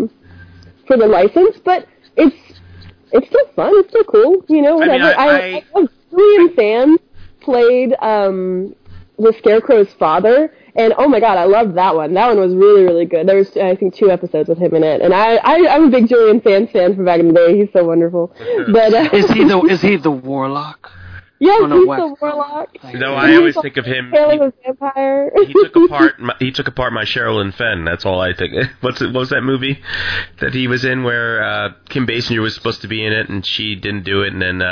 license, but it's still fun. It's still cool. You know, whatever. I love Julian Sands played the Scarecrow's father, and oh my god, I loved that one. That one was really, really good. There was, I think, 2 episodes with him in it, and I'm a big Julian Sands fan from back in the day. He's so wonderful. But is he the warlock? Yes, he's the warlock. No, I always think of him. He vampire. He took apart my Sherilyn Fenn. That's all I think. What was that movie that he was in where Kim Basinger was supposed to be in it and she didn't do it, and then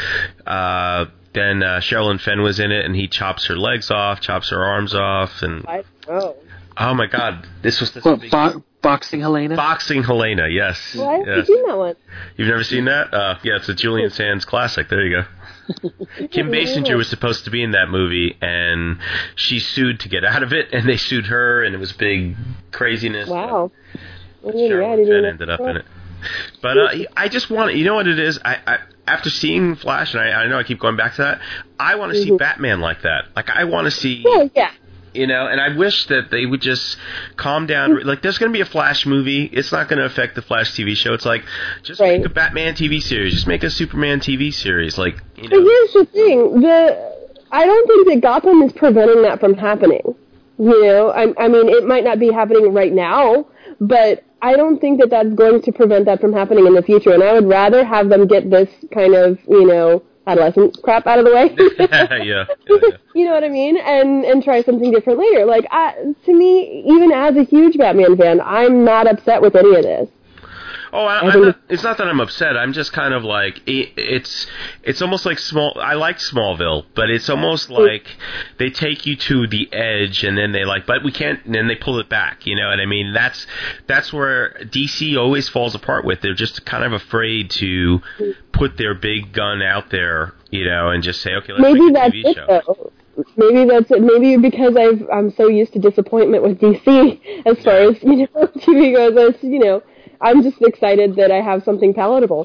Sherilyn Fenn was in it and he chops her legs off, chops her arms off, and I know. Oh my God, this was the Boxing Helena? Boxing Helena, yes. What? Yes. You've seen that one? You've never seen that? Yeah, it's a Julian Sands classic. There you go. Kim Basinger was supposed to be in that movie, and she sued to get out of it, and they sued her, and it was big craziness. Wow. Sherilyn Fenn ended up in it. But I just want, you know what it is? I after seeing Flash, and I know I keep going back to that, I want to see Batman like that. Like, I want to see... Yeah. You know, and I wish that they would just calm down. Like, there's going to be a Flash movie. It's not going to affect the Flash TV show. It's like, just make a Batman TV series. Just make a Superman TV series. Like, you know. But here's the thing. I don't think that Gotham is preventing that from happening. You know, I mean, it might not be happening right now, but I don't think that that's going to prevent that from happening in the future, and I would rather have them get this kind of, adolescent crap out of the way. Yeah. You know what I mean? And try something different later. Like, to me, even as a huge Batman fan, I'm not upset with any of this. Oh, it's not that I'm upset. I'm just kind of like, it's almost like I like Smallville, but it's almost like they take you to the edge and then but we can't, and then they pull it back, you know what I mean? That's where DC always falls apart with. They're just kind of afraid to put their big gun out there, and just say, okay, let's make a TV show. Though. Maybe that's it. Maybe because I'm so used to disappointment with DC as far as, TV goes, I'm just excited that I have something palatable.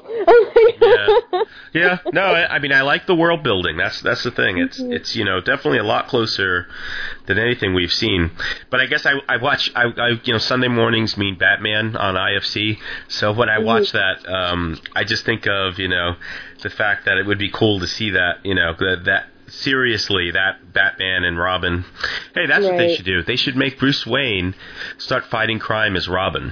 Yeah. No, I mean, I like the world building. That's the thing. It's definitely a lot closer than anything we've seen. But I guess I watch Sunday mornings mean Batman on IFC. So when I watch that, I just think of the fact that it would be cool to see that that. Seriously, that Batman and Robin. Hey, that's what they should do. They should make Bruce Wayne start fighting crime as Robin.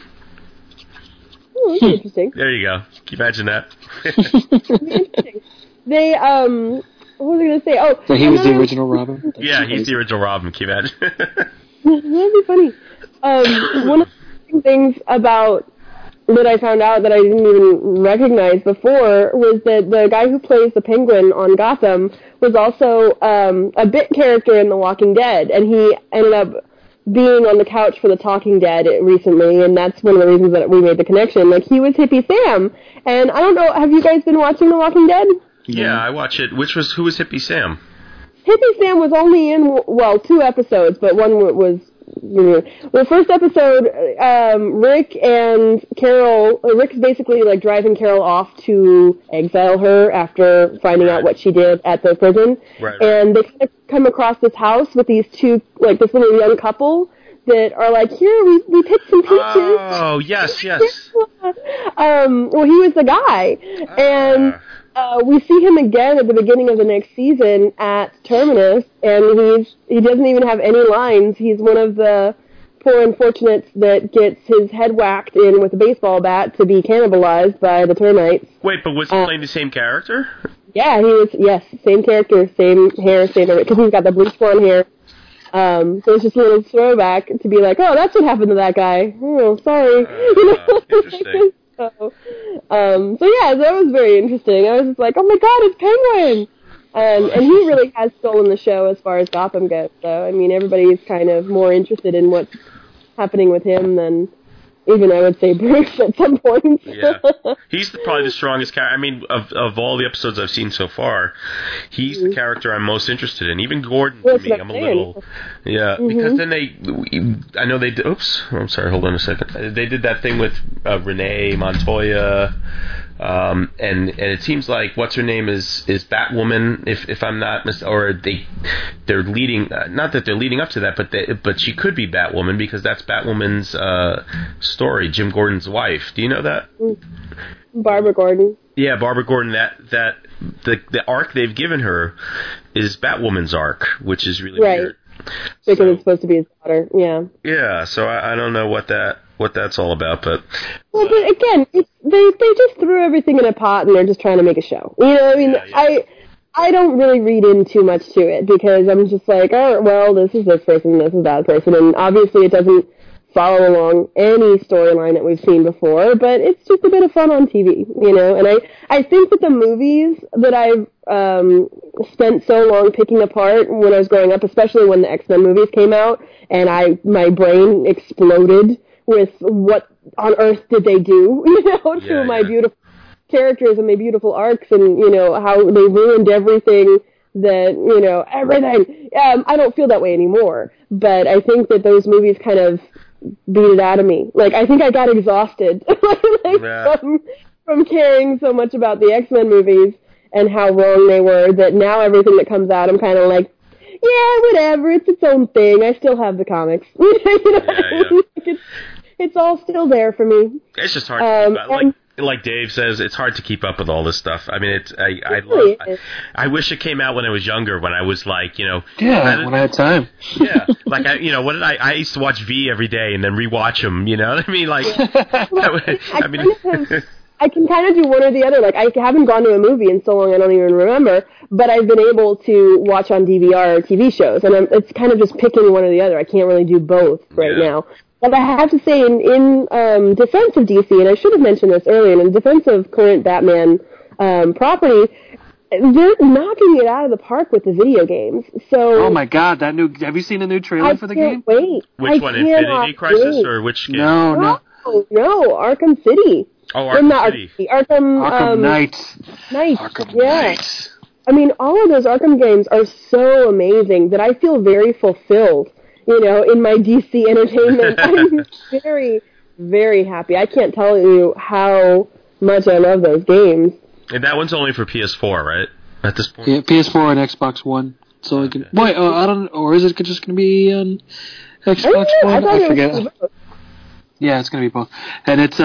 Oh, that's interesting. There you go. Can you imagine that? Interesting. They, what was I going to say? Oh, so he was the original Robin? Yeah, he's the original Robin. Can you imagine? That'd be funny. One of the things about that I found out that I didn't even recognize before was that the guy who plays the Penguin on Gotham was also a bit character in The Walking Dead, and he ended up being on the couch for The Talking Dead recently, and that's one of the reasons that we made the connection. Like, he was Hippie Sam, and I don't know, have you guys been watching The Walking Dead? Yeah, I watch it. Who was Hippie Sam? Hippie Sam was only in, 2 episodes, but one was, the first episode, Rick and Carol, Rick's basically like driving Carol off to exile her after finding out what she did at the prison. Right. And they kind of come across this house with these two, like this little young couple that are like, here, we picked some peaches. Oh, yes. Well, he was the guy. And we see him again at the beginning of the next season at Terminus, and he doesn't even have any lines. He's one of the poor unfortunates that gets his head whacked in with a baseball bat to be cannibalized by the termites. Wait, but was he playing the same character? Yeah, he was, yes, same character, same hair, same everything, because he's got the bleach blonde hair. So it's just a little throwback to be like, oh, that's what happened to that guy. Oh, sorry. Interesting. So yeah, that was very interesting. I was just like, oh my god, it's Penguin! And he really has stolen the show as far as Gotham goes. So, I mean, everybody's kind of more interested in what's happening with him than even, I would say, Bruce at some point. Yeah. He's probably the strongest character. I mean, of all the episodes I've seen so far, he's the character I'm most interested in. Even Gordon, to me, I'm a little... Yeah, because then I know they did... Oops, I'm sorry, hold on a second. They did that thing with Renee Montoya, and it seems like what's her name is Batwoman, if I'm not or they're leading, not that they're leading up to that, but she could be Batwoman because that's Batwoman's story, Jim Gordon's wife. Do you know that? Barbara Gordon. Yeah, Barbara Gordon. That the arc they've given her is Batwoman's arc, which is really weird. Because it's supposed to be his daughter. Yeah. Yeah. So I don't know what that's all about, but but again, they just threw everything in a pot and they're just trying to make a show. You know, I mean, yeah. I don't really read in too much to it because I'm just like, oh, well, this is this person, this is that person, and obviously it doesn't follow along any storyline that we've seen before, but it's just a bit of fun on TV, you know, and I think that the movies that I've spent so long picking apart when I was growing up, especially when the X-Men movies came out, and my brain exploded with what on earth did they do, you know, to my beautiful characters and my beautiful arcs, and, you know, how they ruined everything that, you know, everything. I don't feel that way anymore, but I think that those movies kind of beat it out of me. Like, I think I got exhausted from caring so much about the X-Men movies and how wrong they were, that now everything that comes out, I'm kind of like, yeah, whatever, it's its own thing. I still have the comics. You know? It's all still there for me. It's just hard to keep up. like Dave says, it's hard to keep up with all this stuff. I mean, I wish it came out when I was younger, when I was like, when I had time. Yeah, like I used to watch V every day and then rewatch them. You know what I mean? Like, I can kind of do one or the other. Like, I haven't gone to a movie in so long I don't even remember, but I've been able to watch on DVR TV shows, and it's kind of just picking one or the other. I can't really do both right now. But I have to say, in defense of DC, and I should have mentioned this earlier, in defense of current Batman property, they're knocking it out of the park with the video games. So, oh my God, have you seen the new trailer for the game? Wait. Which one, Infinity Crisis, or which game? No, Arkham City. Oh, Arkham City. Arkham Knight. Arkham Knight. I mean, all of those Arkham games are so amazing that I feel very fulfilled, in my DC entertainment. I'm very, very happy. I can't tell you how much I love those games. And that one's only for PS4, right? At this point? Yeah, PS4 and Xbox One. So I can. Wait, I don't. Or is it just going to be on Xbox One? I forget. Yeah, it's going to be both. And it's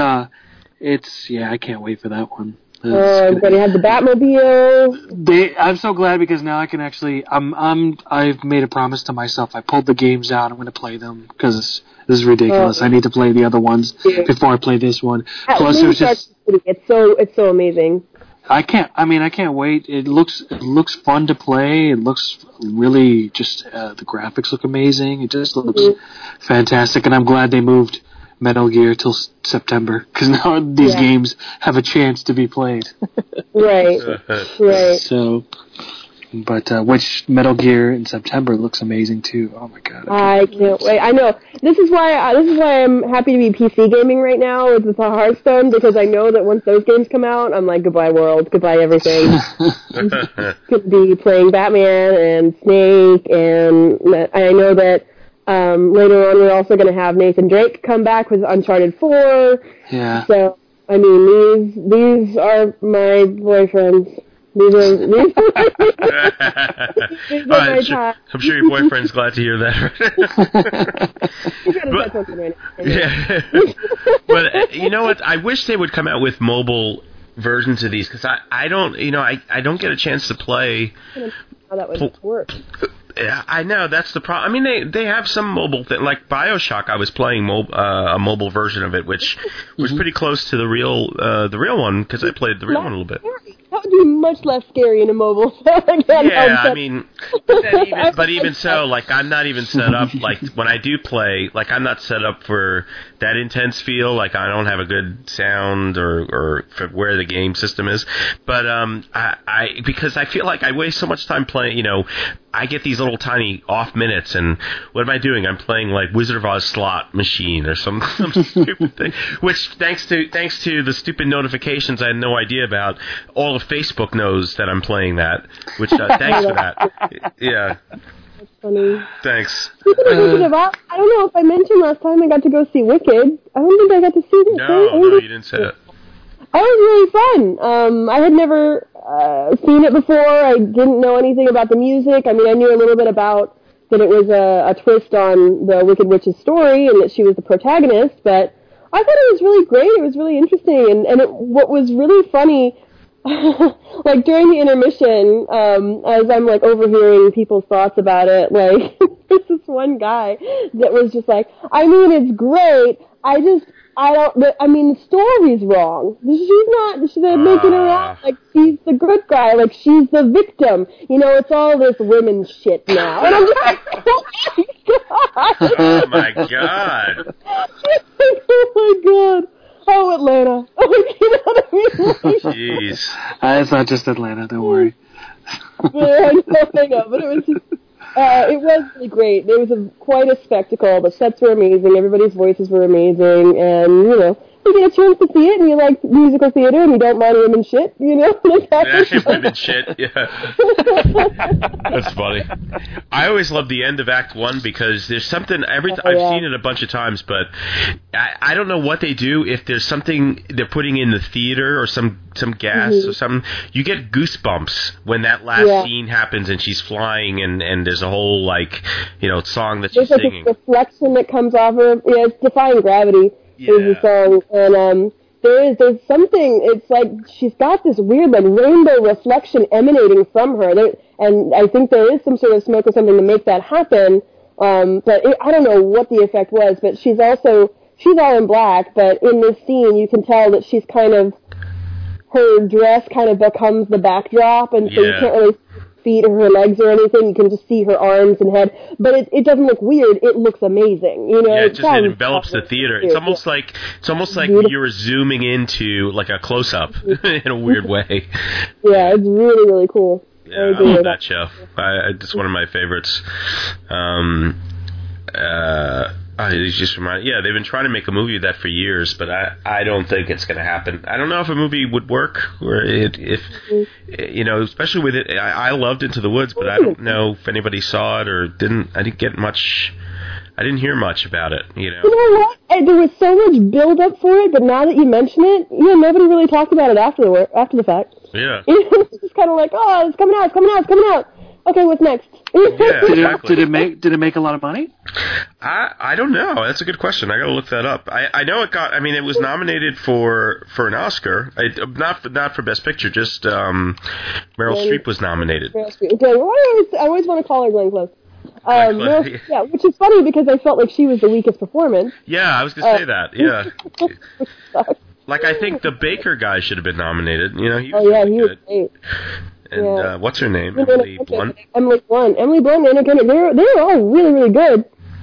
I can't wait for that one. I'm going to have the Batmobile. I'm so glad because now I can actually. I've made a promise to myself. I pulled the games out. I'm going to play them because this is ridiculous. I need to play the other ones before I play this one. Plus, it was just. It's so amazing. I can't wait. It looks fun to play. It looks really just the graphics look amazing. It just looks fantastic, and I'm glad they moved Metal Gear till September because now these games have a chance to be played. Right. So, but which Metal Gear in September looks amazing too. Oh my God! I can't wait. I know this is why I'm happy to be PC gaming right now with the Hearthstone, because I know that once those games come out, I'm like, goodbye world, goodbye everything. Could be playing Batman and Snake, and I know that. Later on, we're also going to have Nathan Drake come back with Uncharted 4. Yeah. So, I mean, these are my boyfriends. These are my time. I'm sure your boyfriend's glad to hear that. But you know what? I wish they would come out with mobile versions of these, because I don't get a chance to play. How that would work. Yeah, I know, that's the problem. I mean, they have some mobile thing, like BioShock. I was playing a mobile version of it, which was pretty close to the real one, because I played the real one a little bit. That would be much less scary in a mobile. I mean, but even so, like, I'm not even set up, like, when I do play, like, I'm not set up for that intense feel, like, I don't have a good sound or for where the game system is, but because I feel like I waste so much time playing, I get these little tiny off minutes, and what am I doing? I'm playing like Wizard of Oz slot machine or some stupid thing. Which thanks to the stupid notifications I had no idea about, all of Facebook knows that I'm playing that. Which thanks for that. Yeah. That's funny. Thanks. Speaking of Wizard of Oz, I don't know if I mentioned last time I got to go see Wicked. I don't think I got to see it. No, you didn't say it. That was really fun. I had never seen it before. I didn't know anything about the music. I mean, I knew a little bit about that it was a twist on the Wicked Witch's story and that she was the protagonist, but I thought it was really great. It was really interesting. And what was really funny, like during the intermission, as I'm like overhearing people's thoughts about it, like there's this one guy that was just like, I mean, it's great. The story's wrong. They're making her out like she's the good guy, like she's the victim. It's all this women's shit now. And I'm just like, oh my God. Oh my God. Oh, Atlanta. You know what I mean? Jeez. It's not just Atlanta, don't worry. I know, but it was just... it was really great. It was quite a spectacle. The sets were amazing. Everybody's voices were amazing. And, you get a chance to see it, and you like musical theater, and you don't mind women shit, Yeah, women shit, yeah. That's funny. I always love the end of Act 1 because there's something, I've seen it a bunch of times, but I don't know what they do. If there's something they're putting in the theater or some gas or something, you get goosebumps when that last scene happens and she's flying and there's a whole, song that she's singing. There's like a reflection that comes off her. It's Defying Gravity. Is the song, and there's something, it's like she's got this weird like rainbow reflection emanating from her, and I think there is some sort of smoke or something to make that happen, but I don't know what the effect was, but she's all in black, but in this scene you can tell that she's kind of, her dress kind of becomes the backdrop, and so you can't really see her feet or her legs or anything, you can just see her arms and head, but it doesn't look weird, it looks amazing, you know. Yeah, it envelops the theater. It's almost like you're zooming into like a close-up in a weird way. Yeah, it's really, really cool. Yeah, I love that show. It's one of my favorites. It's just they've been trying to make a movie of that for years, but I don't think it's going to happen. I don't know if a movie would work, or if especially with it. I loved Into the Woods, but I don't know if anybody saw it or didn't. I didn't get much. I didn't hear much about it. You know what? There was so much build up for it, but now that you mention it, nobody really talked about it after the fact. Yeah, it's just kind of like, oh, it's coming out. Okay, what's next? Yeah, exactly. Did it make a lot of money? I don't know. That's a good question. I got to look that up. I know it got. I mean, it was nominated for an Oscar. Not for Best Picture. Just Meryl Streep was nominated. Meryl Streep. Okay, I always want to call her Glenn Close. Yeah, which is funny because I felt like she was the weakest performance. Yeah, I was gonna say that. Yeah. Like, I think the Baker guy should have been nominated. He was he was great. And what's her name? Emily Blunt. Emily Blunt, and again, they're all really, really good.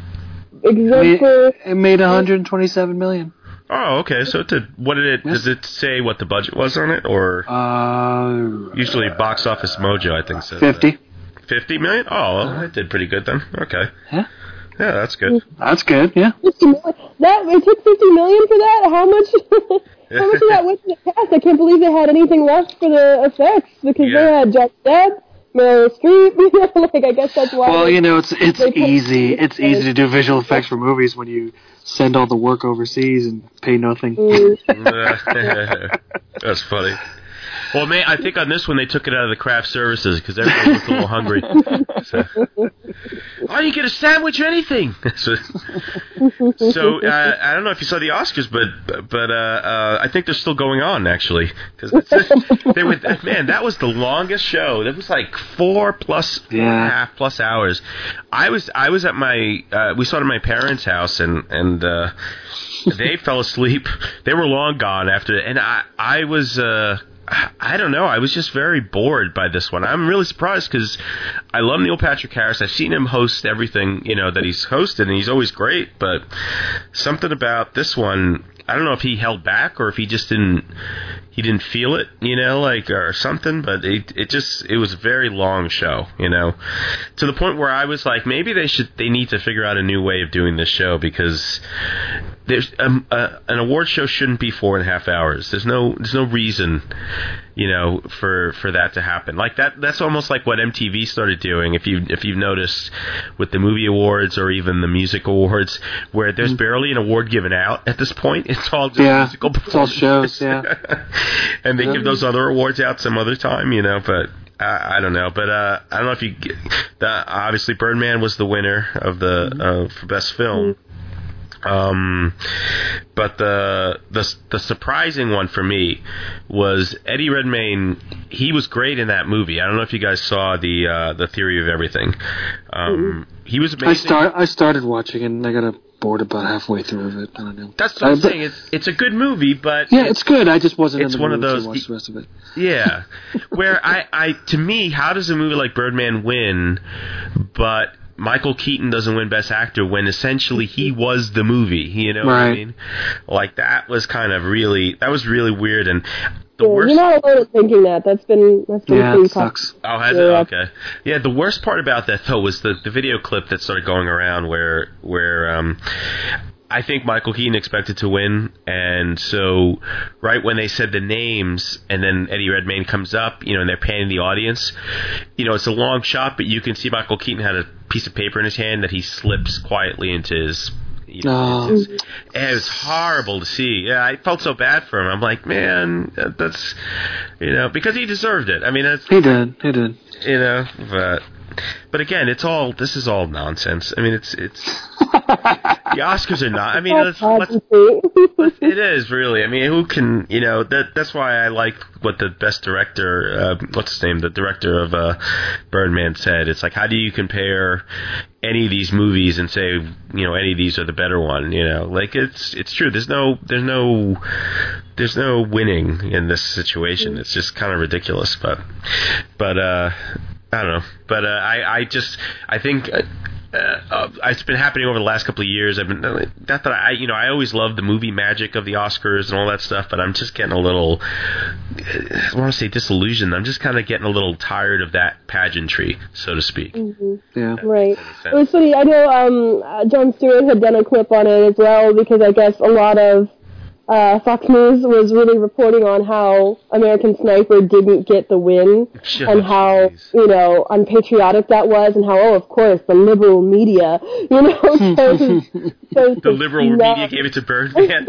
It made $127 million. Oh, okay. So does it say what the budget was on it, or usually Box Office Mojo, I think, says 50. 50 million? Oh, well, it did pretty good then. Okay. Yeah. Yeah, that's good. That's good. Yeah. It took $50 million for that. How much? How much of that went to the cast? I can't believe they had anything left for the effects, because they had Jack Depp, Meryl Streep. I guess that's why. Well, it's easy. It's easy to do visual effects for movies when you send all the work overseas and pay nothing. That's funny. Well, I think on this one they took it out of the craft services because everybody looked a little hungry. So, why didn't you get a sandwich or anything? So I don't know if you saw the Oscars, but I think they're still going on actually, because that was the longest show. That was like 4+ hours. I was at we saw it at my parents' house, and they fell asleep. They were long gone after, and I was. I don't know. I was just very bored by this one. I'm really surprised because I love Neil Patrick Harris. I've seen him host everything, that he's hosted, and he's always great. But something about this one, I don't know if he held back or if he just didn't feel it, or something. But it was a very long show, to the point where I was like, maybe they need to figure out a new way of doing this show, because there's an award show shouldn't be 4.5 hours. There's no reason, for that to happen. Like that's almost like what MTV started doing. If you've noticed with the movie awards or even the music awards, where there's barely an award given out at this point. It's all just musical performances. It's all shows, yeah. And they give those other awards out some other time, but I don't know. But I don't know if you obviously Birdman was the winner of for best film. But the surprising one for me was Eddie Redmayne. He was great in that movie. I don't know if you guys saw the Theory of Everything. He was amazing. I started watching it and I got bored about halfway through it. I don't know. That's what I'm saying. It's a good movie, but it's good. I just wasn't in the one mood of those, to watch the rest of it. Yeah, where to me, how does a movie like Birdman win, but Michael Keaton doesn't win Best Actor when essentially he was the movie? You know what I mean? Like that was really weird. And the worst. You're not alone in thinking that. That's been it sucks. Oh, has it? Okay. Yeah, the worst part about that though was the video clip that started going around where I think Michael Keaton expected to win, and so right when they said the names, and then Eddie Redmayne comes up, and they're panning the audience, it's a long shot, but you can see Michael Keaton had a piece of paper in his hand that he slips quietly into his. It was horrible to see. Yeah, I felt so bad for him. I'm like, man, that's because he deserved it. I mean, he did. But again, this is all nonsense. I mean, it's The Oscars are not. I mean, it is really. I mean, who can, that's why I like what the best director, what's his name, the director of Birdman said. It's like, how do you compare any of these movies and say, any of these are the better one? Like it's true. There's no winning in this situation. It's just kind of ridiculous. But I don't know. But I think. It's been happening over the last couple of years. Not that I always loved the movie magic of the Oscars and all that stuff, but I'm just getting a little, I want to say disillusioned. I'm just kind of getting a little tired of that pageantry, so to speak. Mm-hmm. Yeah. Right. It was funny. I know Jon Stewart had done a clip on it as well, because I guess a lot of Fox News was really reporting on how American Sniper didn't get the win, and how, unpatriotic that was, and how, of course, the liberal media, so the liberal media gave it to Birdman.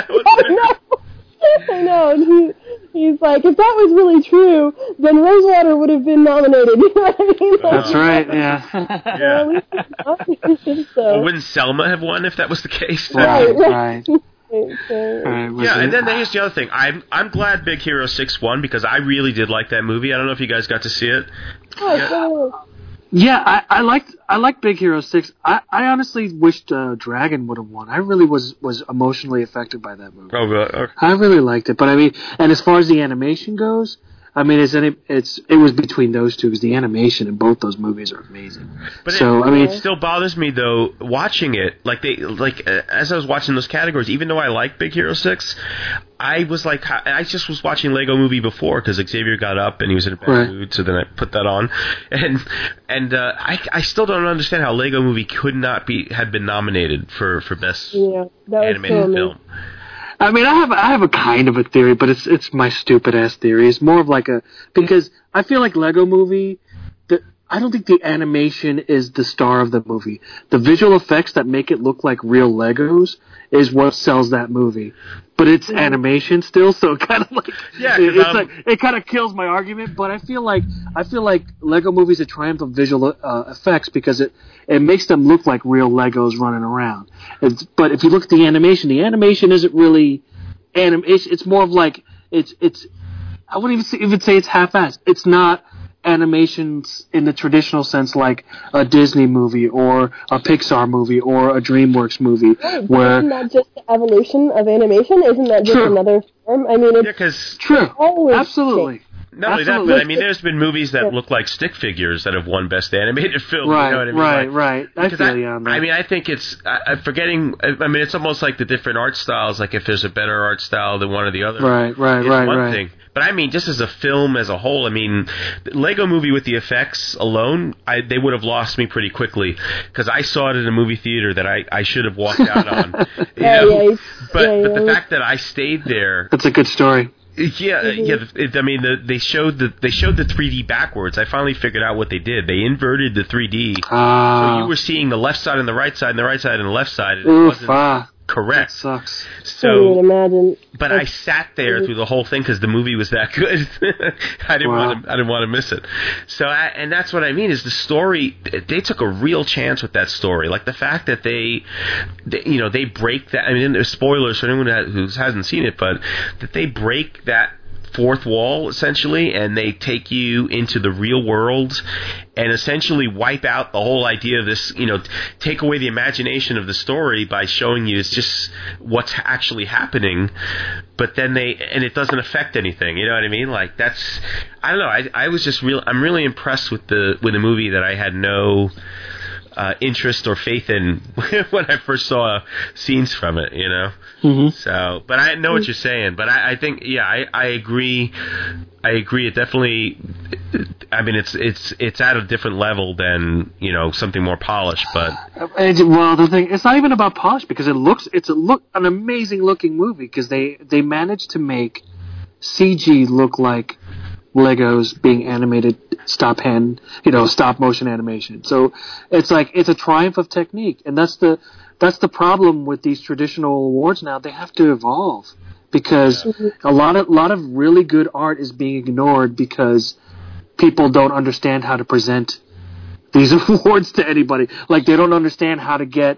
I know, and he's like, if that was really true, then Rosewater would have been nominated, you know what I mean? That's right, yeah. Well, wouldn't Selma have won if that was the case? Right. And then here's the other thing. I'm glad Big Hero 6 won, because I really did like that movie. I don't know if you guys got to see it. Yeah, I liked Big Hero 6. I honestly wished Dragon would have won. I really was emotionally affected by that movie. Oh, really? Okay. I really liked it. But I mean, and as far as the animation goes, I mean, it was between those two, because the animation in both those movies are amazing. But it still bothers me though, watching it, as I was watching those categories, even though I like Big Hero 6, I just was watching Lego Movie before, because Xavier got up and he was in a bad mood, so then I put that on, and I still don't understand how Lego Movie could not have been nominated for best animated film. I mean, I have a kind of a theory, but it's my stupid ass theory. It's more of because I feel like Lego Movie, I don't think the animation is the star of the movie. The visual effects that make it look like real Legos is what sells that movie. But it's animation still, so it kind of it kind of kills my argument. But I feel like Lego Movie is a triumph of visual effects, because it makes them look like real Legos running around. But if you look at the animation isn't really animation. It's more of it's. I wouldn't even say it's half-assed. It's not animations in the traditional sense, like a Disney movie or a Pixar movie or a DreamWorks movie. Where isn't that just the evolution of animation? Isn't that just another form? I mean, it's absolutely. Not only that, but I mean, there's been movies that look like stick figures that have won Best Animated Film. Right, you know what I mean? Right. I feel you on that. I mean, I think it's forgetting. I mean, it's almost like the different art styles. Like if there's a better art style than one or the other, one thing. But I mean, just as a film as a whole, I mean, Lego Movie with the effects alone, they would have lost me pretty quickly, because I saw it in a movie theater that I should have walked out on. But the fact that I stayed there, that's a good story. Yeah. I mean, they showed the 3D backwards. I finally figured out what they did. They inverted the 3D, so you were seeing the left side and the right side, and the right side and the left side. And it wasn't correct. That sucks. So, imagine. But I sat there through the whole thing because the movie was that good. I didn't want to miss it. So, and that's what I mean is the story. They took a real chance with that story. Like the fact that they break that. I mean, there's spoilers for anyone who hasn't seen it, but that they break that fourth wall essentially, and they take you into the real world and essentially wipe out the whole idea of this, take away the imagination of the story by showing you it's just what's actually happening, but then it doesn't affect anything, you know what I mean? Like that's, I don't know, I was just I'm really impressed with the movie that I had no interest or faith in when I first saw scenes from it, Mm-hmm. So, but I know what you're saying. But I think, I agree. I agree. It definitely. I mean, it's at a different level than something more polished. But the thing, it's not even about polish, because it's an amazing looking movie, because they managed to make CG look like Legos being animated stop motion animation. So it's a triumph of technique, and that's the problem with these traditional awards now. They have to evolve, because a lot of really good art is being ignored because people don't understand how to present these awards to anybody. Like they don't understand how to get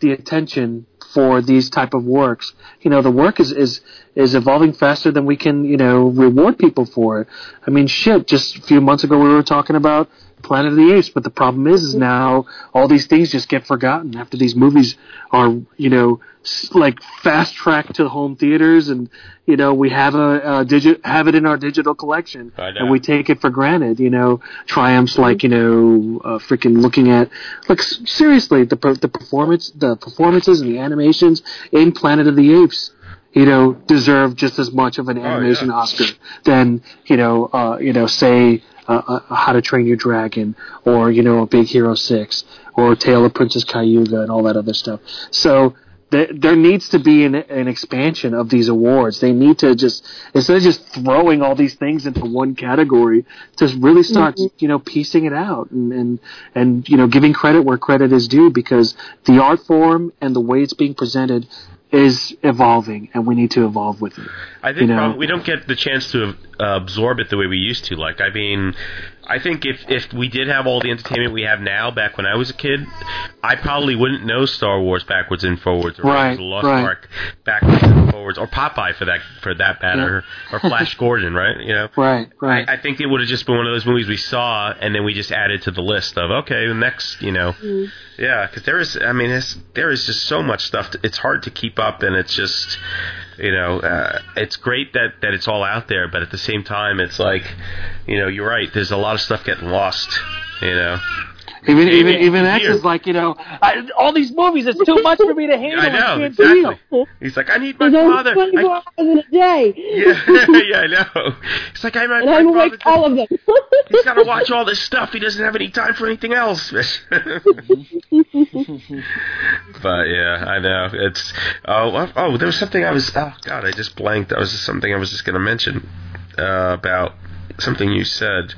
the attention for these type of works. The work is evolving faster than we can, reward people for it. I mean, shit, just a few months ago we were talking about Planet of the Apes, but the problem is now all these things just get forgotten after these movies are, like fast tracked to home theaters, and we have have it in our digital collection, and we take it for granted. Triumphs like freaking looking at, like, seriously, the performances and the animations in Planet of the Apes deserve just as much of an animation Oscar than say How to Train Your Dragon, or Big Hero 6, or Tale of Princess Kaguya, and all that other stuff. So there needs to be an expansion of these awards. They need to just, instead of just throwing all these things into one category, to really start piecing it out and giving credit where credit is due, because the art form and the way it's being presented is evolving, and we need to evolve with it. I think we don't get the chance to absorb it the way we used to. Like, I mean, I think if we did have all the entertainment we have now back when I was a kid, I probably wouldn't know Star Wars backwards and forwards, or The Lost Ark backwards and forwards, or Popeye for that matter, or Flash Gordon, right? Right. I think it would have just been one of those movies we saw, and then we just added to the list of, okay, the next, Yeah, because there is just so much stuff. It's hard to keep up, and it's just, it's great that it's all out there, but at the same time, it's like, you're right. There's a lot of stuff getting lost. Even X is like, all these movies, it's too much for me to handle. I know, exactly. He's like, I need my father. 24 hours in a day. Yeah, I know. He's like, I'm awake all of them. He's got to watch all this stuff. He doesn't have any time for anything else. But yeah, I know. It's there was something I just blanked. That was just something I was just going to mention about something you said.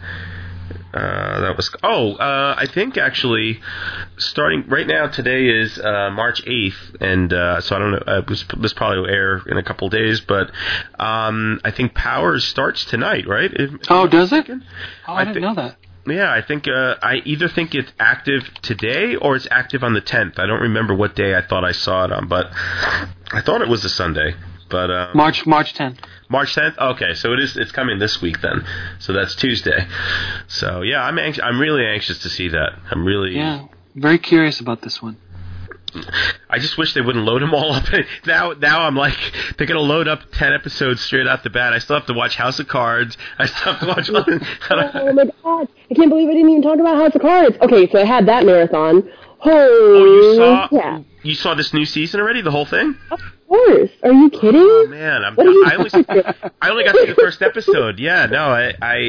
I think actually starting right now, today is March 8th, and so I don't know, this probably will air in a couple days, but I think Powers starts tonight, right? Does it? I didn't know that. Yeah, I think I either think it's active today or it's active on the 10th. I don't remember what day I thought I saw it on, but I thought it was a Sunday. But March 10th. March 10th. Okay, so it's coming this week then. So that's Tuesday. So yeah, I'm really anxious to see that. I'm really very curious about this one. I just wish they wouldn't load them all up. Now I'm like, they're going to load up 10 episodes straight out the bat. I still have to watch House of Cards. I still have to watch... Oh my god. I can't believe I didn't even talk about House of Cards. Okay, so I had that marathon. You saw this new season already, the whole thing? Of course. Are you kidding? Oh man, I only got to the first episode. Yeah, no, I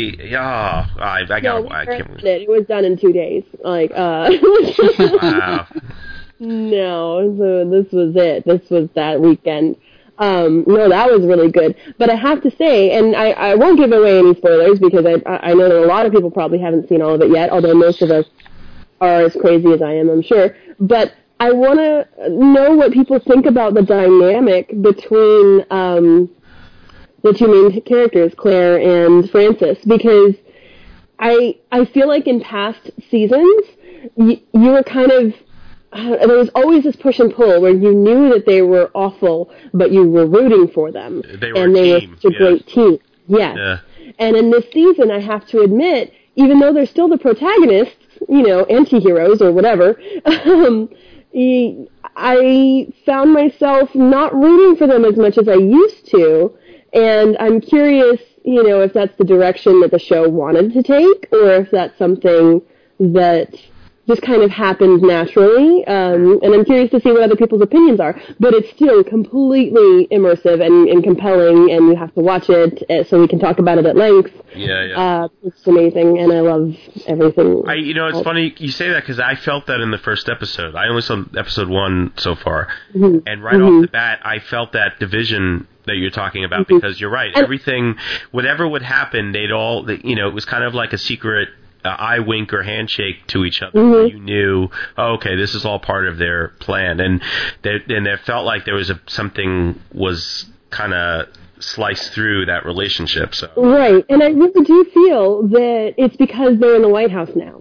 can't believe it. It was done in 2 days. Like, Wow. No, so this was it. This was that weekend. No, that was really good. But I have to say, and I won't give away any spoilers, because I know that a lot of people probably haven't seen all of it yet, although most of us are as crazy as I am, I'm sure. But I want to know what people think about the dynamic between the two main characters, Claire and Francis, because I feel like in past seasons, you were kind of... there was always this push and pull where you knew that they were awful, but you were rooting for them. They were such a great team. Yes. Yeah. And in this season, I have to admit, even though they're still the protagonists, anti-heroes or whatever, I found myself not rooting for them as much as I used to, and I'm curious, if that's the direction that the show wanted to take, or if that's something that just kind of happened naturally, and I'm curious to see what other people's opinions are. But it's still completely immersive and compelling, and you have to watch it so we can talk about it at length. Yeah. It's amazing, and I love everything. It's funny you say that, because I felt that in the first episode. I only saw episode 1 so far, and right off the bat, I felt that division that you're talking about, because you're right. Everything, whatever would happen, it was kind of like a secret eye wink or handshake to each other. You knew, okay, this is all part of their plan, and there felt like there was something was kind of sliced through that relationship. So right, and I really do feel that it's because they're in the White House now.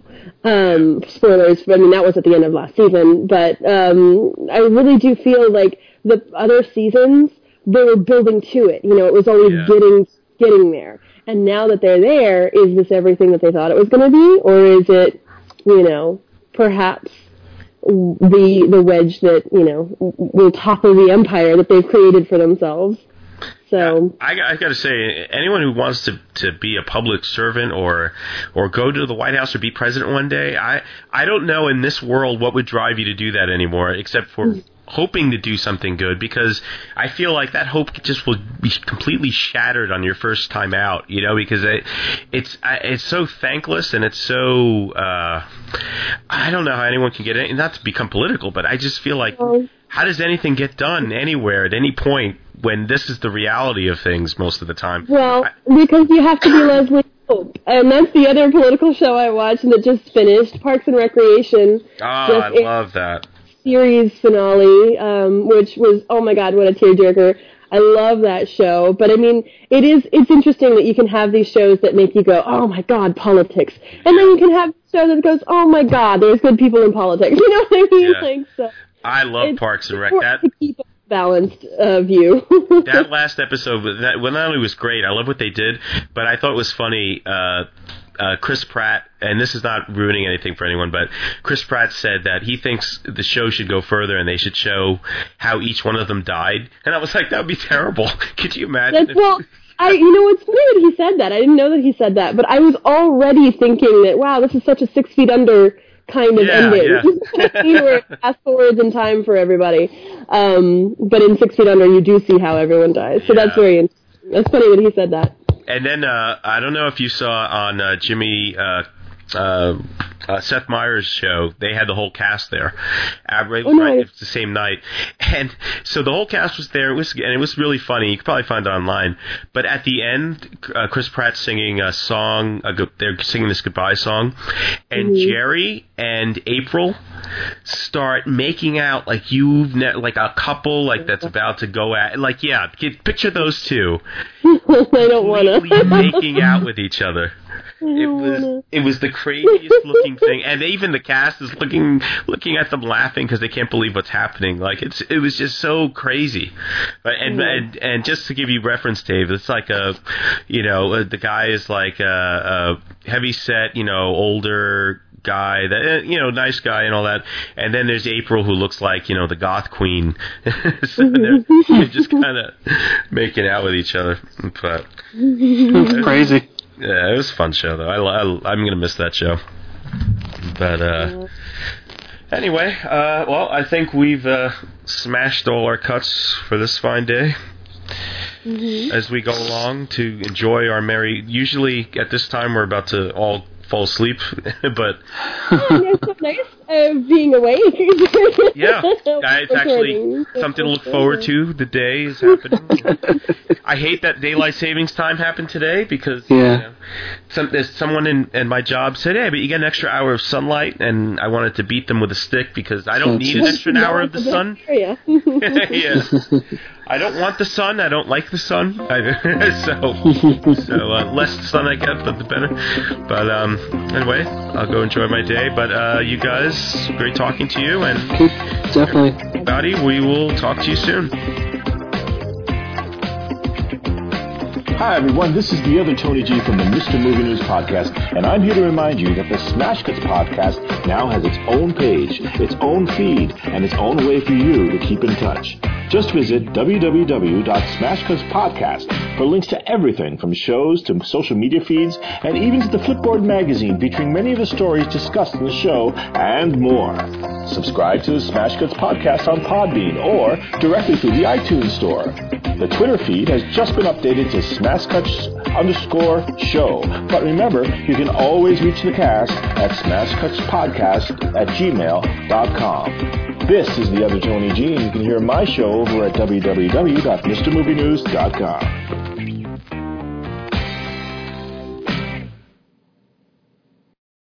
Spoilers, I mean, that was at the end of last season, but I really do feel like the other seasons, they were building to it. It was always getting there. And now that they're there, is this everything that they thought it was going to be? Or is it, perhaps the wedge that, will topple the empire that they've created for themselves? So I got to say, anyone who wants to be a public servant or go to the White House or be president one day, I don't know in this world what would drive you to do that anymore, except for hoping to do something good, because I feel like that hope just will be completely shattered on your first time out, because it's so thankless, and it's so I don't know how anyone can get it, not to become political, but I just feel like how does anything get done anywhere at any point when this is the reality of things most of the time? Well, because you have to be Leslie Knope, and that's the other political show I watched and that just finished, Parks and Recreation. I love that. Series finale, which was, oh my God, what a tearjerker. I love that show. But I mean, it's interesting that you can have these shows that make you go, oh my God, politics. And then you can have a show that goes, oh my God, there's good people in politics. You know what I mean? Yeah. So I love Parks and Rec. To keep a balanced view. That last episode, not only was great, I love what they did, but I thought it was funny, Chris Pratt, and this is not ruining anything for anyone, but Chris Pratt said that he thinks the show should go further and they should show how each one of them died. And I was like, that would be terrible. Could you imagine? Well, it's funny that he said that. I didn't know that he said that, but I was already thinking that, wow, this is such a 6 Feet Under kind of ending. Yeah. Where it fast forwards in time for everybody. But in 6 Feet Under, you do see how everyone dies. So that's very interesting. That's funny that he said that. And then I don't know if you saw on Seth Meyers' show, they had the whole cast there. It's the same night, and so the whole cast was there. It was really funny. You could probably find it online. But at the end, Chris Pratt's singing a song. They're singing this goodbye song, and Jerry and April start making out like like a couple, like that's about to go at. Like, yeah, picture those two. I don't want to making out with each other. It was the craziest looking thing, and even the cast is looking at them laughing because they can't believe what's happening. Like it was just so crazy. And just to give you reference, Dave, it's like the guy is like a heavy set, older guy, that nice guy and all that, and then there's April, who looks like the goth queen. So they're just kind of making out with each other. But it's crazy. Yeah, it was a fun show though. I'm gonna miss that show. But anyway, well, I think we've smashed all our cuts for this fine day. As we go along to enjoy our merry. Usually at this time we're about to all fall asleep, but it's so nice being awake. Yeah, it's actually something to look forward to. The day is happening. I hate that daylight savings time happened today because there's someone in my job said, hey, but you get an extra hour of sunlight, and I wanted to beat them with a stick because I don't need an extra hour of the sun. Yeah. I don't want the sun. I don't like the sun. So less sun I get, but the better. But anyway, I'll go enjoy my day. But you guys, great talking to you. And definitely, everybody, we will talk to you soon. Hi everyone, this is the other Tony G from the Mr. Movie News Podcast, and I'm here to remind you that the Smash Cuts Podcast now has its own page, its own feed, and its own way for you to keep in touch. Just visit www.smashcutspodcast for links to everything from shows to social media feeds and even to the Flipboard magazine featuring many of the stories discussed in the show and more. Subscribe to the Smash Cuts Podcast on Podbean or directly through the iTunes Store. The Twitter feed has just been updated to SmashCuts_show. But remember, you can always reach the cast at smashcutspodcast@gmail.com. This is the other Tony G, and you can hear my show over at www.mrmovienews.com.